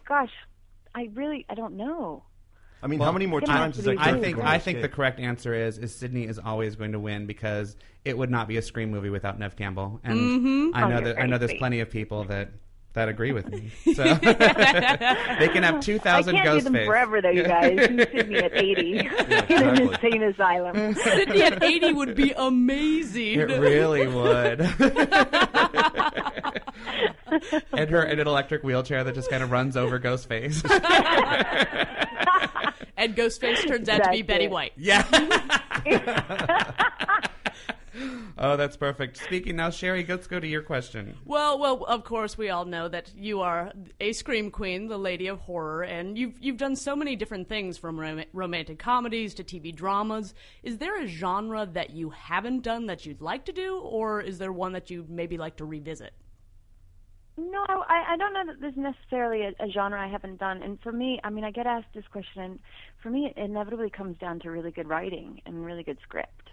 S9: know.
S8: I mean, how many more times is that?
S6: I think the correct answer is Sydney is always going to win because it would not be a Scream movie without Neve Campbell, and I know there's plenty of people that that agree with me. So they can have 2,000 Ghostface.
S9: I can't do them forever, though, you guys. Sydney at 80 in an insane asylum.
S7: Sydney at 80 would be amazing.
S6: It really would. And her in an electric wheelchair that just kind of runs over Ghostface.
S7: And Ghostface turns out to be Betty White.
S6: Yeah. Oh, that's perfect. Speaking now, Sherry, let's go to your question.
S7: Well, of course, we all know that you are a scream queen, the lady of horror, and you've done so many different things, from romantic comedies to TV dramas. Is there a genre that you haven't done that you'd like to do, or is there one that you'd maybe like to revisit?
S9: No, I don't know that there's necessarily a genre I haven't done. And for me, I mean, I get asked this question, and for me, it inevitably comes down to really good writing and really good script.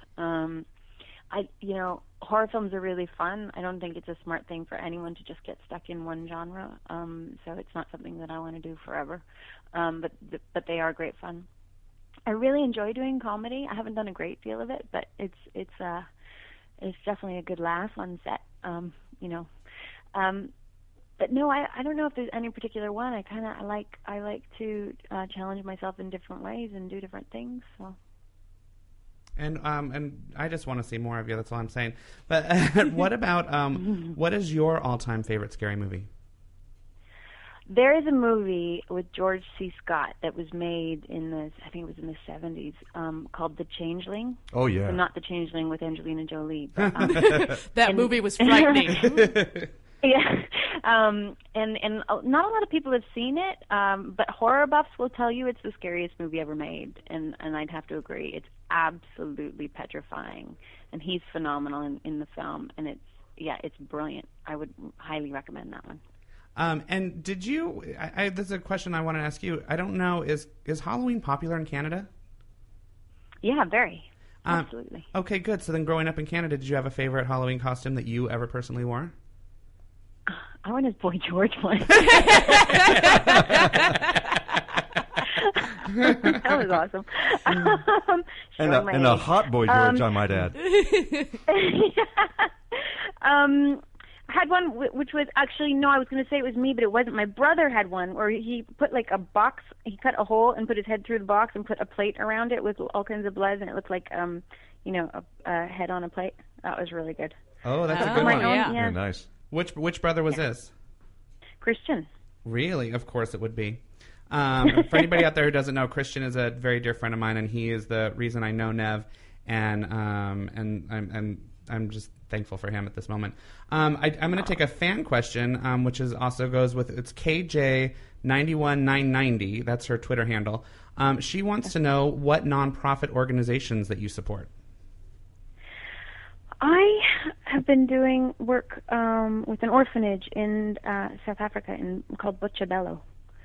S9: Horror films are really fun. I don't think it's a smart thing for anyone to just get stuck in one genre. So it's not something that I want to do forever. But they are great fun. I really enjoy doing comedy. I haven't done a great deal of it, but it's definitely a good laugh on set. But no, I don't know if there's any particular one. I like to challenge myself in different ways and do different things. So.
S6: And I just want to see more of you. That's all I'm saying. But what about what is your all-time favorite scary movie?
S9: There is a movie with George C. Scott that was made I think it was in the 70s, called The Changeling.
S8: Oh yeah.
S9: So not The Changeling with Angelina Jolie. But,
S7: that movie was frightening.
S9: Yeah, and not a lot of people have seen it, but horror buffs will tell you it's the scariest movie ever made, and I'd have to agree. It's absolutely petrifying, and he's phenomenal in the film, and it's brilliant. I would highly recommend that one.
S6: And did you? This is a question I want to ask you. I don't know. Is Halloween popular in Canada?
S9: Yeah, very. Absolutely.
S6: Okay, good. So then, growing up in Canada, did you have a favorite Halloween costume that you ever personally wore?
S9: I went as Boy George once. That was awesome.
S8: And a hot Boy George, I might add.
S9: I had one which was actually, no, I was going to say it was me, but it wasn't. My brother had one where he put like a box, he cut a hole and put his head through the box and put a plate around it with all kinds of blood, and it looked like, a head on a plate. That was really good.
S6: Oh, that's a good one.
S8: Yeah, nice.
S6: Which brother was this?
S9: Christian.
S6: Really? Of course it would be. For anybody out there who doesn't know, Christian is a very dear friend of mine, and he is the reason I know Nev, and I'm just thankful for him at this moment. I'm going to take a fan question, which also goes with, it's KJ91990. That's her Twitter handle. She wants to know what nonprofit organizations that you support.
S9: I have been doing work with an orphanage in South Africa called Botshabelo.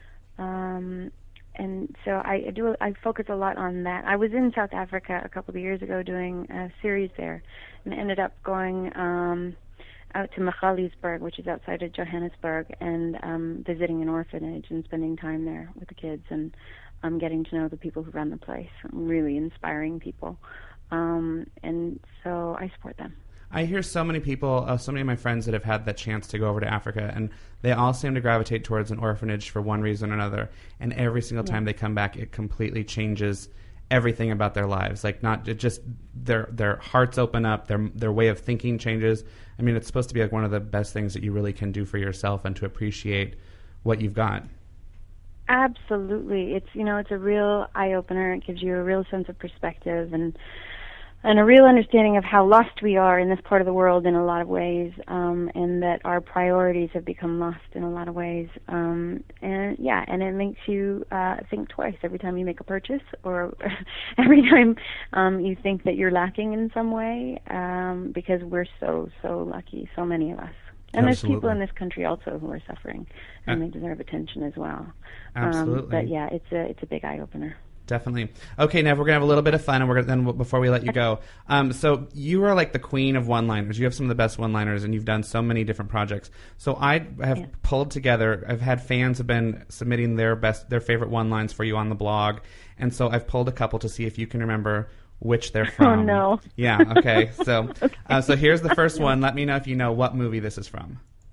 S9: And so I focus a lot on that. I was in South Africa a couple of years ago doing a series there, and ended up going out to Magaliesburg, which is outside of Johannesburg, and visiting an orphanage and spending time there with the kids, and getting to know the people who run the place. Really inspiring people. And so I support them.
S6: I hear so many people, so many of my friends that have had that chance to go over to Africa, and they all seem to gravitate towards an orphanage for one reason or another. And every single time they come back, it completely changes everything about their lives. Like, not it just their hearts open up, their way of thinking changes. I mean, it's supposed to be like one of the best things that you really can do for yourself and to appreciate what you've got.
S9: Absolutely. It's a real eye opener. It gives you a real sense of perspective and a real understanding of how lost we are in this part of the world in a lot of ways, and that our priorities have become lost in a lot of ways. And it makes you think twice every time you make a purchase, or every time you think that you're lacking in some way, because we're so lucky, so many of us. And There's people in this country also who are suffering, and they deserve attention as well.
S6: Absolutely.
S9: But yeah, it's a big eye opener.
S6: Definitely. Okay, Nev, we're gonna have a little bit of fun, and then before we let you go, so you are like the queen of one-liners. You have some of the best one-liners, and you've done so many different projects. So I have pulled together. I've had fans have been submitting their favorite one-lines for you on the blog, and so I've pulled a couple to see if you can remember which they're from.
S9: Oh no.
S6: Yeah. Okay. So so here's the first one. Let me know if you know what movie this is from.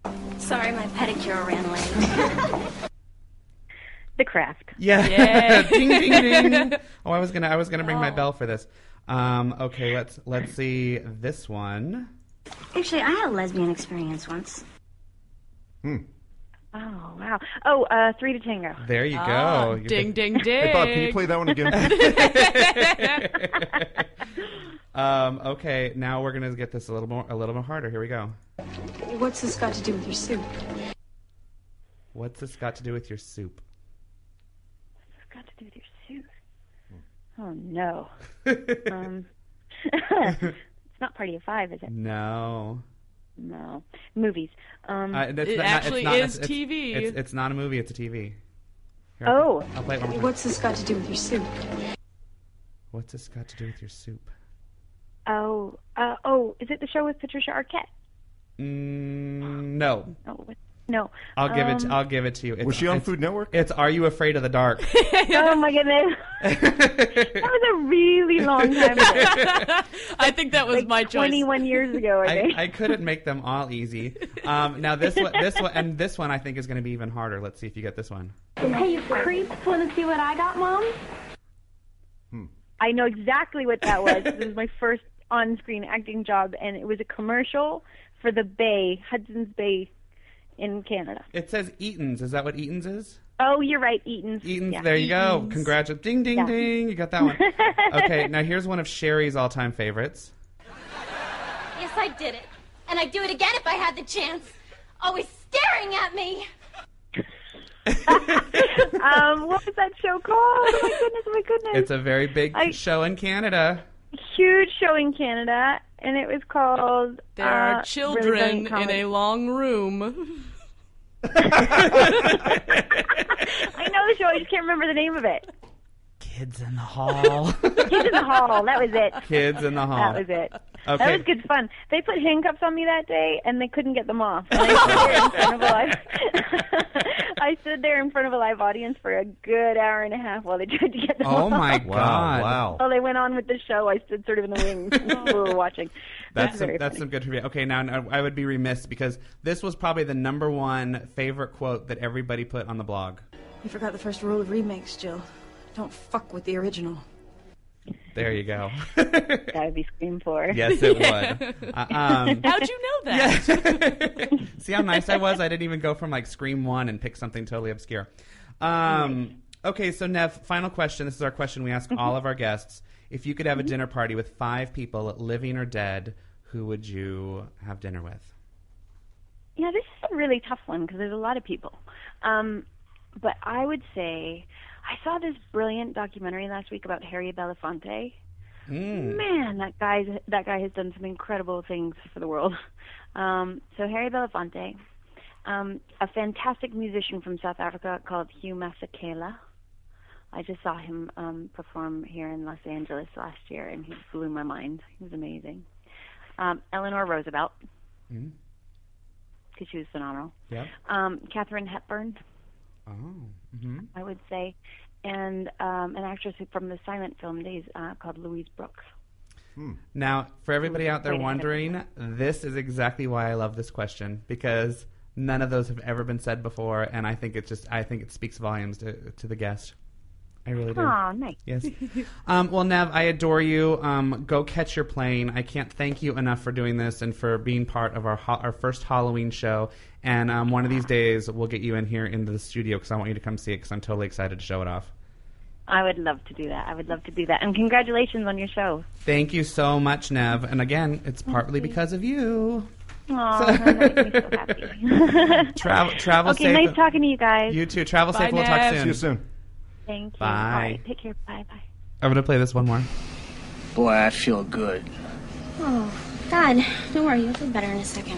S10: Sorry, my pedicure ran late.
S9: The Craft.
S6: Yeah. Ding, ding, ding. Oh, I was gonna bring my bell for this. Okay, let's see this one.
S10: Actually, I had a lesbian experience once.
S9: Oh, wow. Oh, 3 to Tango.
S6: There you go.
S7: Ding, ding, ding.
S8: Hey, Bob, can you play that one again?
S6: Okay, now we're gonna get this a little more harder. Here we go.
S10: What's this got to do with your soup?
S6: What's this got to do with your soup?
S9: What's this got to do with your soup? Oh, no. It's not Party of Five, is it?
S6: No.
S9: Movies.
S7: It actually is TV.
S6: It's not a movie, it's a TV. Here,
S9: Oh.
S6: I'll play it one more time.
S10: What's this got to do with your soup?
S6: What's this got to do with your soup?
S9: Oh, is it the show with Patricia Arquette?
S6: No.
S9: No.
S6: I'll give it to you.
S8: Was she on Food Network?
S6: It's Are You Afraid of the Dark?
S9: Oh my goodness. That was a really long time ago.
S7: I think that was my choice.
S9: 21 years ago, I think.
S6: I couldn't make them all easy. Now this one I think is going to be even harder. Let's see if you get this one.
S10: Hey, you creeps, want to see what I got, Mom?
S9: I know exactly what that was. This was my first on-screen acting job, and it was a commercial for the Bay, Hudson's Bay in Canada.
S6: It says Eaton's. Is that what Eaton's is?
S9: Oh, you're right, Eaton's.
S6: Eaton's,
S9: yeah.
S6: there you go. Congratulations. Ding, ding, ding. You got that one. Okay, now here's one of Sherry's all-time favorites.
S3: Yes, I did it. And I'd do it again if I had the chance. Always staring at me.
S9: What was that show called? Oh my goodness.
S6: It's a very big show in Canada.
S9: Huge show in Canada, and it was called...
S7: There are children in a long room.
S9: I know the show, I just can't remember the name of it.
S6: Kids in the Hall.
S9: Kids in the Hall, that was it.
S6: Kids in the Hall.
S9: That was it.
S6: Okay.
S9: That was good fun. They put handcuffs on me that day, and they couldn't get them off. And I stood there in front of a live audience for a good hour and a half while they tried to get them off.
S6: Oh, my God.
S8: Wow.
S9: While they went on with the show, I stood sort of in the wings. We were watching.
S6: That's some good trivia. Okay, now I would be remiss because this was probably the number one favorite quote that everybody put on the blog.
S10: You forgot the first rule of remakes, Jill. Don't fuck with the original.
S6: There you go.
S9: That would be Scream 4.
S6: Yes, it would.
S7: How'd you know that?
S6: Yeah. See how nice I was? I didn't even go from like Scream 1 and pick something totally obscure. Okay, so Nev, final question. This is our question we ask all of our guests. If you could have a dinner party with 5 people, living or dead, who would you have dinner with?
S9: Yeah, this is a really tough one because there's a lot of people. But I would say... I saw this brilliant documentary last week about Harry Belafonte. Man, that guy has done some incredible things for the world. So Harry Belafonte, a fantastic musician from South Africa called Hugh Masekela. I just saw him perform here in Los Angeles last year, and he blew my mind. He was amazing. Eleanor Roosevelt, because she was phenomenal.
S6: Yeah.
S9: Katharine Hepburn.
S6: Oh. Mm-hmm.
S9: I would say, and an actress from the silent film days called Louise Brooks.
S6: Now, for everybody out there wondering, this is exactly why I love this question, because none of those have ever been said before, and I think it speaks volumes to the guest. I really do.
S9: Oh, nice.
S6: Yes. Well, Nev, I adore you. Go catch your plane. I can't thank you enough for doing this and for being part of our first Halloween show. And one of these days, we'll get you in here into the studio because I want you to come see it because I'm totally excited to show it off.
S9: I would love to do that. And congratulations on your show.
S6: Thank you so much, Nev. And again, it's partly because of you.
S9: Oh, that makes me so happy.
S6: Travel safe.
S9: Okay, nice talking to you guys.
S6: You too. Travel safe.
S7: Bye,
S6: We'll talk
S7: Nev.
S6: soon.
S8: See you soon.
S9: Thank you.
S6: Bye.
S9: All right, take care. Bye.
S6: I'm going to play this one more.
S11: Boy, I feel good.
S10: Oh, Dad, don't worry, you'll feel better in a second.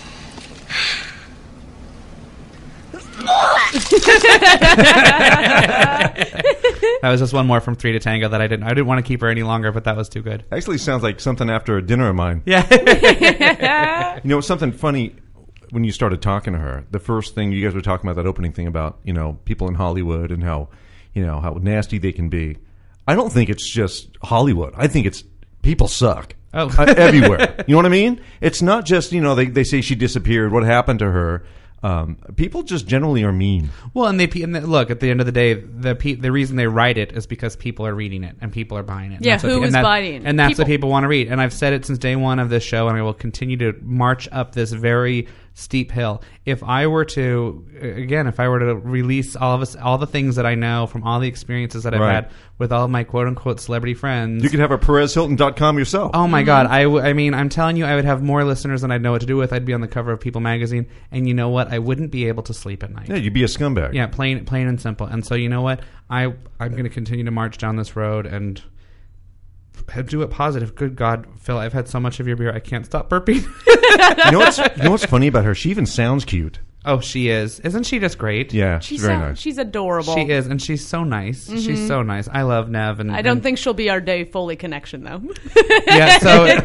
S6: That was just one more from 3 to Tango that I didn't want to keep her any longer, but that was too good.
S8: Actually sounds like something after a dinner of mine.
S6: Yeah.
S8: You know, something funny when you started talking to her, the first thing you guys were talking about, that opening thing about, people in Hollywood and how nasty they can be. I don't think it's just Hollywood. I think it's people suck.
S6: Oh.
S8: Everywhere. You know what I mean? It's not just, they say she disappeared. What happened to her? People just generally are mean.
S6: Well, and look, at the end of the day, the reason they write it is because people are reading it and people are buying it.
S7: Yeah, who is buying it?
S6: And that's what people want to read. And I've said it since day one of this show, and I will continue to march up this very steep hill. If I were to release all the things that I know from all the experiences that I've had with all of my quote-unquote celebrity friends.
S8: You could have a PerezHilton.com yourself.
S6: Oh, my God. I mean, I'm telling you, I would have more listeners than I'd know what to do with. I'd be on the cover of People magazine. And you know what? I wouldn't be able to sleep at night.
S8: Yeah, you'd be a scumbag.
S6: Yeah, plain and simple. And so you know what? I'm going to continue to march down this road and do it positive. Good God, Phil, I've had so much of your beer, I can't stop burping.
S8: You know what's funny about her? She even sounds cute.
S6: Oh, she is. Isn't she just great?
S8: Yeah, she's very nice.
S7: She's adorable.
S6: She is, and she's so nice. Mm-hmm. She's so nice. I love Nev.
S7: I don't think she'll be our Dave Foley connection, though.
S6: Yeah,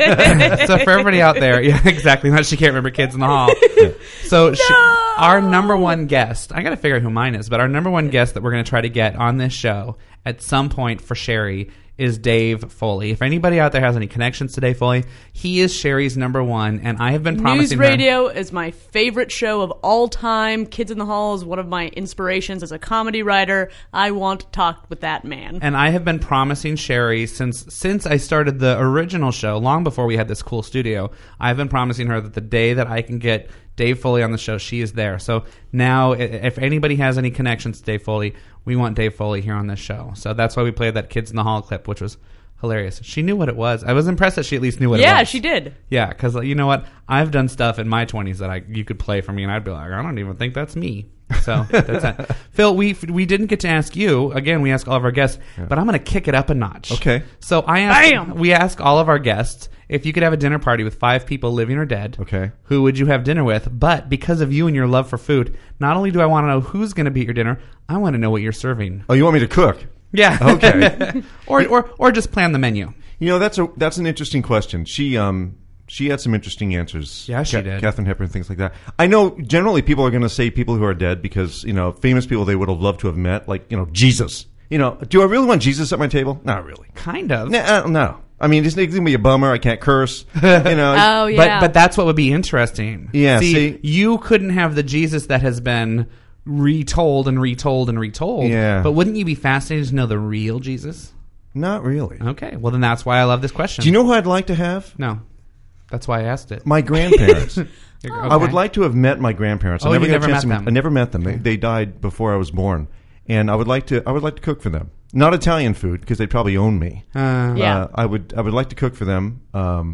S6: so for everybody out there, yeah, exactly. She can't remember Kids in the Hall. So our number one guest, I got to figure out who mine is, but our number one guest that we're going to try to get on this show at some point for Sherry is Dave Foley. If anybody out there has any connections to Dave Foley, he is Sherry's number one, and I have been promising
S7: News Radio is my favorite show of all time. Kids in the Hall is one of my inspirations as a comedy writer. I want to talk with that man.
S6: And I have been promising Sherry since I started the original show, long before we had this cool studio, I've been promising her that the day that I can get Dave Foley on the show, she is there. So now, if anybody has any connections to Dave Foley, we want Dave Foley here on this show. So that's why we played that Kids in the Hall clip, which was hilarious. She knew what it was. I was impressed that she at least knew what it was.
S7: Yeah, she did.
S6: Yeah, because you know what? I've done stuff in my 20s that you could play for me, and I'd be like, I don't even think that's me. So that's that. Phil, we didn't get to ask you. Again, we ask all of our guests, but I'm going to kick it up a notch.
S8: Okay.
S6: So we ask all of our guests, if you could have a dinner party with 5 people, living or dead, who would you have dinner with? But because of you and your love for food, not only do I want to know who's going to be at your dinner, I want to know what you're serving.
S8: Oh, you want me to cook?
S6: Yeah.
S8: Okay.
S6: or just plan the menu.
S8: You know, that's an interesting question. She had some interesting answers.
S6: Yeah, she did.
S8: Katharine Hepburn, things like that. I know generally people are going to say people who are dead because, famous people they would have loved to have met, like, Jesus. Do I really want Jesus at my table? Not really.
S6: Kind of.
S8: No. I mean, it's going to be a bummer. I can't curse.
S7: Oh, yeah.
S6: But that's what would be interesting.
S8: Yeah,
S6: see, you couldn't have the Jesus that has been retold and retold and retold.
S8: Yeah.
S6: But wouldn't you be fascinated to know the real Jesus?
S8: Not really.
S6: Okay. Well, then that's why I love this question.
S8: Do you know who I'd like to have?
S6: No. That's why I asked it.
S8: My grandparents.
S6: Okay.
S8: I would like to have met my grandparents.
S6: You never met them.
S8: I never met them. They died before I was born, and I would like to cook for them. Not Italian food because they'd probably own me.
S7: Yeah.
S8: I would like to cook for them.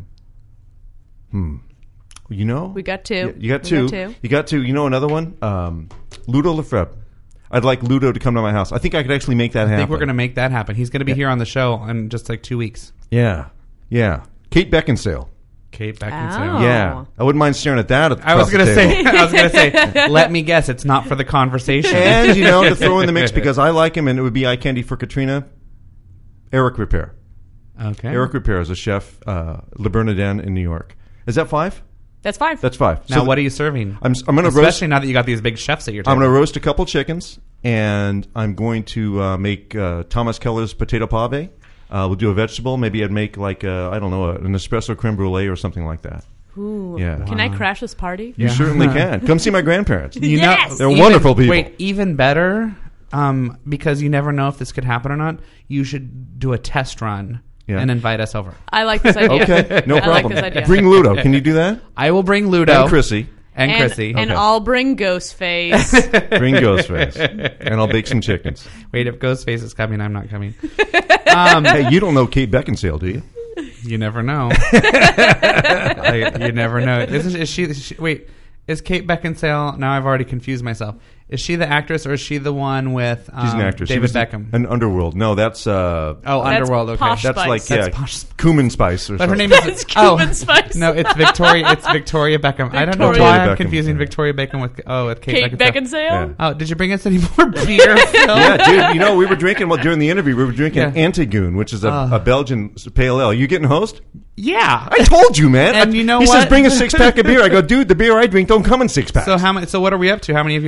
S7: We got two.
S8: You got two. You got two. You know another one? Ludo Lefebvre. I'd like Ludo to come to my house. I think I could actually make that happen.
S6: I think we're going to make that happen. He's going to be here on the show in just like 2 weeks.
S8: Yeah. Kate Beckinsale.
S6: Kate Beckinsale.
S7: Oh.
S8: Yeah, I wouldn't mind staring at that.
S6: I was going to say. Let me guess, it's not for the conversation.
S8: And to throw in the mix because I like him, and it would be eye candy for Katrina. Eric Ripert.
S6: Okay.
S8: Eric Ripert is a chef, Le Bernardin in New York. Is that 5?
S7: That's 5.
S8: That's 5.
S6: Now, what are you serving?
S8: I'm going to roast.
S6: Especially now that you got these big chefs at your table.
S8: I'm going to roast a couple chickens, and I'm going to make Thomas Keller's potato pave. We'll do a vegetable. Maybe I'd make an espresso creme brulee or something like that.
S7: Ooh.
S8: Yeah.
S7: Can I crash this party?
S8: You certainly can. Come see my grandparents.
S7: Yes!
S8: They're wonderful people.
S6: Wait, even better, because you never know if this could happen or not, you should do a test run. Yeah. And invite us over.
S7: I like this idea.
S8: Okay, no problem.
S7: I like this idea.
S8: Bring Ludo. Can you do that?
S6: I will bring Ludo.
S8: And Chrissy.
S6: And Chrissy.
S7: And I'll bring Ghostface.
S8: Bring Ghostface. And I'll bake some chickens.
S6: Wait, if Ghostface is coming, I'm not coming.
S8: Hey, you don't know Kate Beckinsale, do you?
S6: You never know. You never know. Is she? Wait, is Kate Beckinsale? Now I've already confused myself. Is she the actress or is she the one with
S8: She's an actress.
S6: David Beckham?
S8: An Underworld. No, that's...
S6: Underworld, okay.
S7: Posh
S8: that's
S7: Spice.
S8: like,
S6: that's Posh
S8: Cumin Spice or
S6: but
S8: something.
S6: her name is...
S7: Cumin Spice.
S6: No, it's Victoria Beckham. I don't know why I'm confusing Victoria Beckham with Kate
S7: Beckinsale.
S8: Yeah.
S6: Oh, did you bring us any more beer, Phil?
S8: Yeah, dude. We were drinking... Well, during the interview, we were drinking Antigoon, which is a Belgian pale ale. You getting host?
S6: Yeah.
S8: I told you, man.
S6: And you know
S8: he
S6: what?
S8: says, bring a 6-pack of beer. I go, dude, the beer I drink don't come in 6-packs.
S6: So what are we up to? How many have we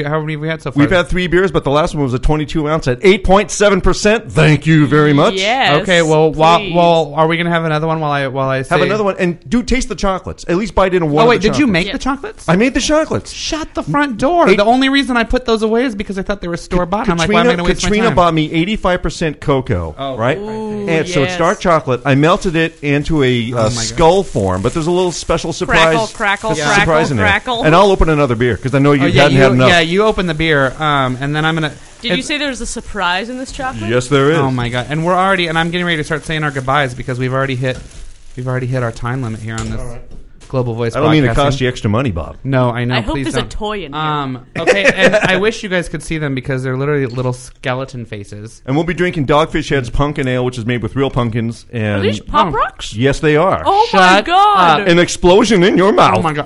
S6: had so far?
S8: We've had 3 beers, but the last one was a 22 ounce at 8.7%. Thank you very much.
S7: Yes.
S6: Okay, well, are we going to have another one while I say...
S8: Have another one, and do taste the chocolates. At least bite into one.
S6: Oh, wait, did you make the chocolates?
S8: I made the chocolates.
S6: Shut the front door. The only reason I put those away is because I thought they were store-bought. I'm like, why am I going to waste my time?
S8: Katrina bought me 85% cocoa, right?
S7: Ooh,
S8: and so it's dark chocolate. I melted it into a skull form, but there's a little special surprise.
S7: Crackle,
S8: surprise in there.
S7: crackle.
S8: And I'll open another beer because I know you hadn't had enough.
S6: Yeah, you open the beer, and then I'm going to...
S7: Did you say there's a surprise in this chocolate?
S8: Yes, there is.
S6: Oh my god! And I'm getting ready to start saying our goodbyes because we've already hit our time limit here on this Global Voice.
S8: I don't mean to cost you extra money, Bob.
S6: No, I know.
S7: I hope
S6: please
S7: there's
S6: don't.
S7: a toy in here.
S6: Okay, and I wish you guys could see them because they're literally little skeleton faces.
S8: And we'll be drinking Dogfish Head's Pumpkin Ale, which is made with real pumpkins. And
S7: Are these Pop Rocks?
S8: Yes, they are.
S7: Oh my god!
S8: An explosion in your mouth.
S6: Oh my god!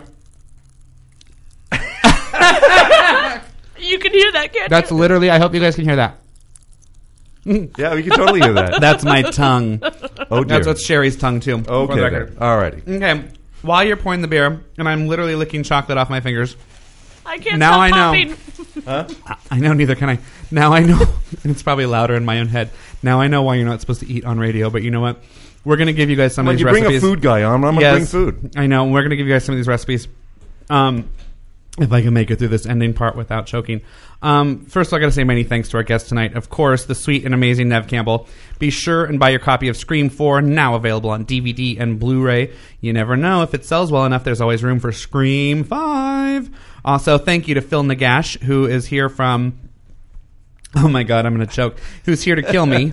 S7: You can hear that, can't
S6: That's
S7: you?
S6: literally. I hope you guys can hear that.
S8: Yeah, we can totally hear that.
S6: That's my tongue.
S8: Oh dear.
S6: That's Sherry's tongue too.
S8: Okay, then. All righty.
S6: Okay. While you're pouring the beer, and I'm literally licking chocolate off my fingers.
S7: I can't
S6: Now
S7: stop
S6: I
S7: popping.
S6: Huh? I know, neither can I. Now I know, and it's probably louder in my own head. Now I know why you're not supposed to eat on radio, but you know what? We're going to give you guys some of these recipes.
S8: You bring a food guy on, I'm going to bring food.
S6: I know. We're going to give you guys some of these recipes. If I can make it through this ending part without choking. First, I got to say many thanks to our guest tonight. Of course, the sweet and amazing Nev Campbell. Be sure and buy your copy of Scream 4, now available on DVD and Blu-ray. You never know. If it sells well enough, there's always room for Scream 5. Also, thank you to Phil Nagash, who is here from... Oh my God, I'm going to choke. Who's here to kill me?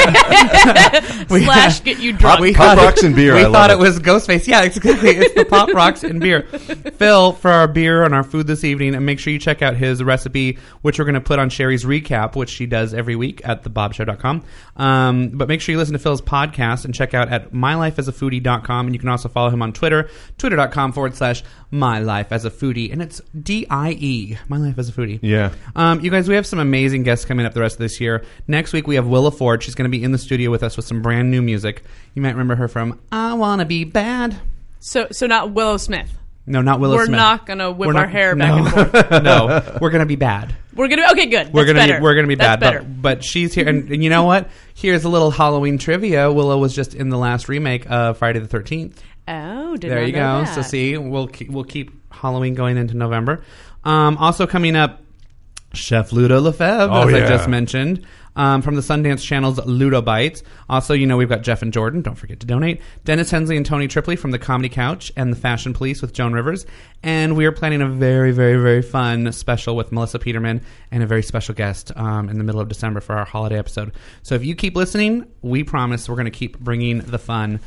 S7: Slash get you drunk.
S8: Pop Rocks and beer.
S6: We thought it was Ghostface. Yeah, exactly. It's the Pop Rocks and beer. Phil, for our beer and our food this evening, and make sure you check out his recipe, which we're going to put on Sherry's recap, which she does every week at thebobshow.com. But make sure you listen to Phil's podcast and check out at mylifeasafoodie.com. And you can also follow him on Twitter, twitter.com/mylifeasafoodie. And it's D-I-E, My Life as a Foodie.
S8: Yeah.
S6: You guys, we have some amazing guests coming up the rest of this year. Next week, we have Willa Ford. She's going to be in the studio with us with some brand new music. You might remember her from I Wanna Be Bad.
S7: So not Willow Smith.
S6: No, not Willow Smith.
S7: We're not going to whip our hair back and forth.
S6: No, we're going to be bad.
S7: We're going to okay, good.
S6: We're going to be
S7: That's
S6: bad.
S7: better.
S6: But she's here, and you know what? Here's a little Halloween trivia. Willow was just in the last remake of Friday the 13th.
S7: Oh,
S6: there you go.
S7: That.
S6: So see, we'll keep Halloween going into November. Also coming up, Chef Ludo Lefebvre, I just mentioned, from the Sundance Channel's Ludo Bites. Also, we've got Jeff and Jordan. Don't forget to donate. Dennis Hensley and Tony Tripoli from the Comedy Couch and the Fashion Police with Joan Rivers. And we are planning a very, very, very fun special with Melissa Peterman and a very special guest in the middle of December for our holiday episode. So if you keep listening, we promise we're going to keep bringing the fun.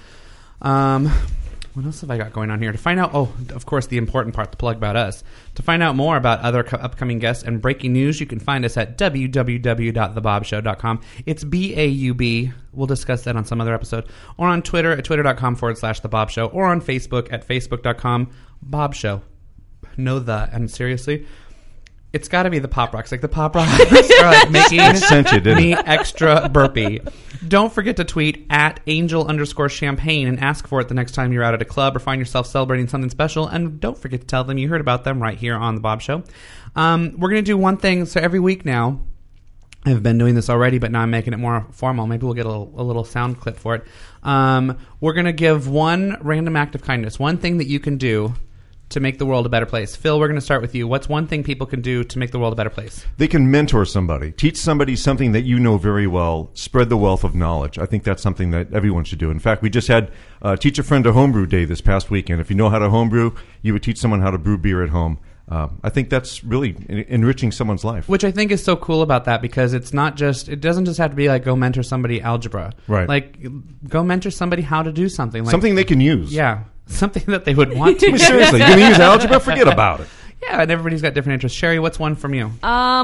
S6: What else have I got going on here? To find out, of course, the important part, the plug about us. To find out more about other upcoming guests and breaking news, you can find us at www.thebobshow.com. It's B-A-U-B. We'll discuss that on some other episode. Or on Twitter at twitter.com/thebobshow. Or on Facebook at facebook.com/bobshow. And seriously, it's got to be the Pop Rocks. Like the Pop Rocks are making me extra burpy. Don't forget to tweet at angel_champagne and ask for it the next time you're out at a club or find yourself celebrating something special. And don't forget to tell them you heard about them right here on The Bob Show. We're going to do one thing. So every week now, I've been doing this already, but now I'm making it more formal. Maybe we'll get a little sound clip for it. We're going to give one random act of kindness, one thing that you can do to make the world a better place. Phil, we're going to start with you. What's one thing people can do to make the world a better place?
S8: They can mentor somebody. Teach somebody something that you know very well. Spread the wealth of knowledge. I think that's something that everyone should do. In fact, we just had Teach a Friend a Homebrew Day this past weekend. If you know how to homebrew, you would teach someone how to brew beer at home. I think that's really enriching someone's life.
S6: Which I think is so cool about that because it doesn't just have to be like go mentor somebody algebra.
S8: Right.
S6: Like go mentor somebody how to do something. Like,
S8: something they can use.
S6: Yeah. Something that they would want to.
S8: Seriously, you're going to use algebra? Forget about it.
S6: Yeah, and everybody's got different interests. Sherry, what's one from you?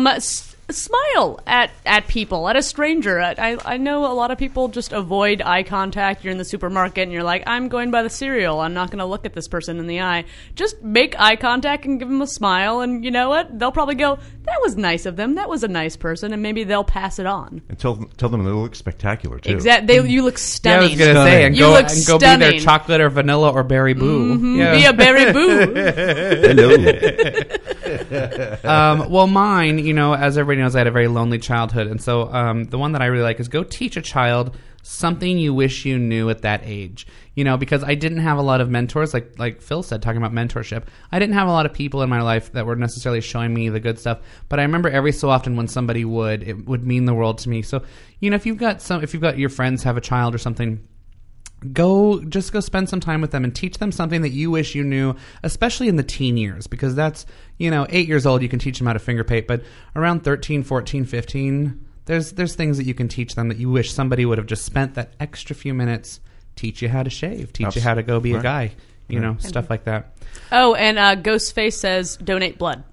S7: Smile at people, at a stranger. I know a lot of people just avoid eye contact. You're in the supermarket and you're like, I'm going by the cereal. I'm not going to look at this person in the eye. Just make eye contact and give them a smile, and you know what? They'll probably go, that was nice of them. That was a nice person, and maybe they'll pass it on.
S8: And tell them they look spectacular too.
S7: Exactly, you look stunning.
S6: Yeah, I was going to say, and go be their chocolate or vanilla or berry boo.
S7: Mm-hmm. Yeah. Be a berry
S6: boo. Hello. Well, mine, as everybody knows, I had a very lonely childhood, and so the one that I really like is go teach a child something you wish you knew at that age. Because I didn't have a lot of mentors, like Phil said, talking about mentorship. I didn't have a lot of people in my life that were necessarily showing me the good stuff. But I remember every so often when somebody it would mean the world to me. So, if you've got your friends have a child or something, go spend some time with them and teach them something that you wish you knew, especially in the teen years, because that's, 8 years old, you can teach them how to finger paint, but around 13, 14, 15, there's things that you can teach them that you wish somebody would have just spent that extra few minutes. Teach you how to shave. Teach you how to go be a guy. Stuff like that.
S7: Oh, and Ghostface says, donate blood.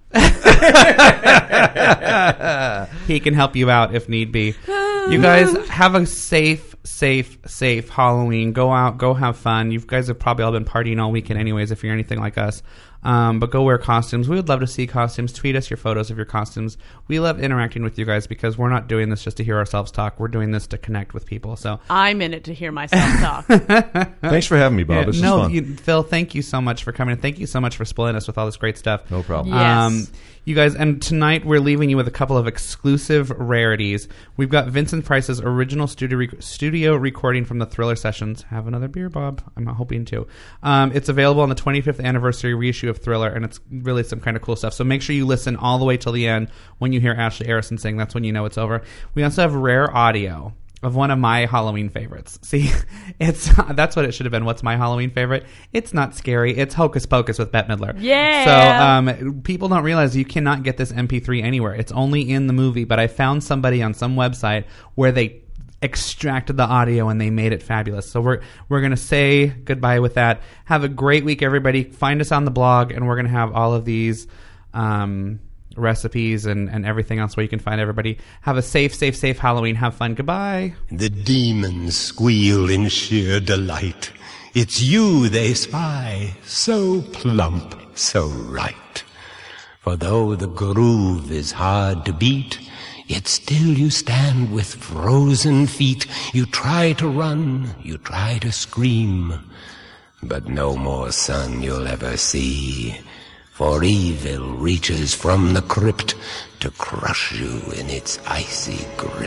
S6: He can help you out if need be. You guys have a safe Halloween. Go out, go have fun. You guys have probably all been partying all weekend anyways if you're anything like us. But go wear costumes. We would love to see costumes. Tweet us your photos of your costumes. We love interacting with you guys because we're not doing this just to hear ourselves talk. We're doing this to connect with people. So
S7: I'm in it to hear myself talk.
S8: Thanks for having me, Bob. This is fun.
S6: Phil, thank you so much for coming, and thank you so much for spoiling us with all this great stuff.
S8: No problem.
S7: Yes.
S6: You guys, and tonight we're leaving you with a couple of exclusive rarities. We've got Vincent Price's original studio recording from the Thriller sessions. Have another beer, Bob. I'm hoping to. It's available on the 25th anniversary reissue of Thriller, and it's really some kind of cool stuff. So make sure you listen all the way till the end. When you hear Ashley Arison sing, that's when you know it's over. We also have rare audio of one of my Halloween favorites. See, that's what it should have been. What's my Halloween favorite? It's not scary. It's Hocus Pocus with Bette Midler.
S7: Yeah.
S6: So people don't realize you cannot get this MP3 anywhere. It's only in the movie. But I found somebody on some website where they extracted the audio and they made it fabulous. So we're going to say goodbye with that. Have a great week, everybody. Find us on the blog, and we're going to have all of these recipes and everything else where you can find everybody. Have a safe Halloween. Have fun. Goodbye.
S1: The demons squeal in sheer delight. It's you they spy, so plump, so right. For though the groove is hard to beat, yet still you stand with frozen feet. You try to run, you try to scream, but no more sun you'll ever see. For evil reaches from the crypt to crush you in its icy grip.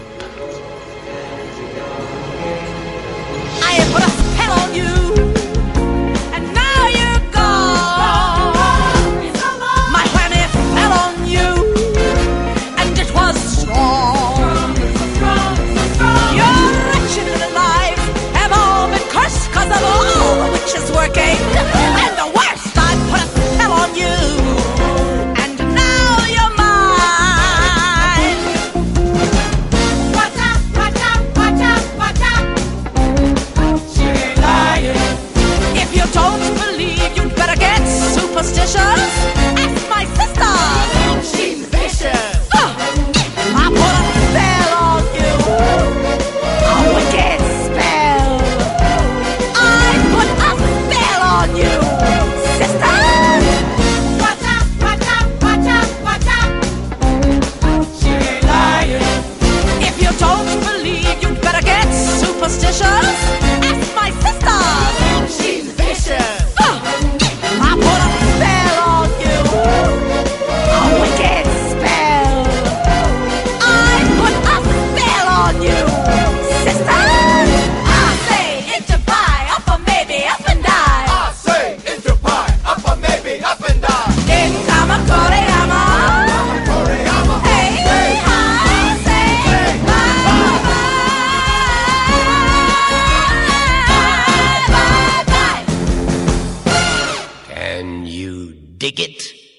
S5: I put a spell on you, and now you're gone. My planet fell on you, and it was strong. Your wretched little lives have all been cursed because of all the witches working. And the worst, I put a spell on you. Superstitious? Ask my sister! She's vicious! I put a spell on you! A wicked spell! I put a spell on you! Sisters! Watch out, watch out, watch out, watch out! She's lying! If you don't believe, you'd better get superstitious! Ask my sister! She's vicious! I put a spell on you, a wicked spell. I put a spell on you, sisters. I say into pie, up or maybe up and die. I say into pie, up or maybe up and die. In Kamakoreyama, hey, I say bye.
S1: Can you dig it?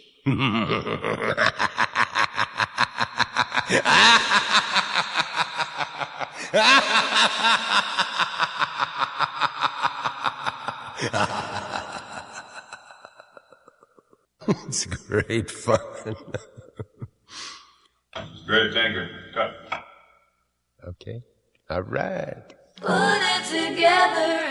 S1: It's great fun.
S12: Great tanker. Cut.
S1: Okay. All right.
S5: Put it together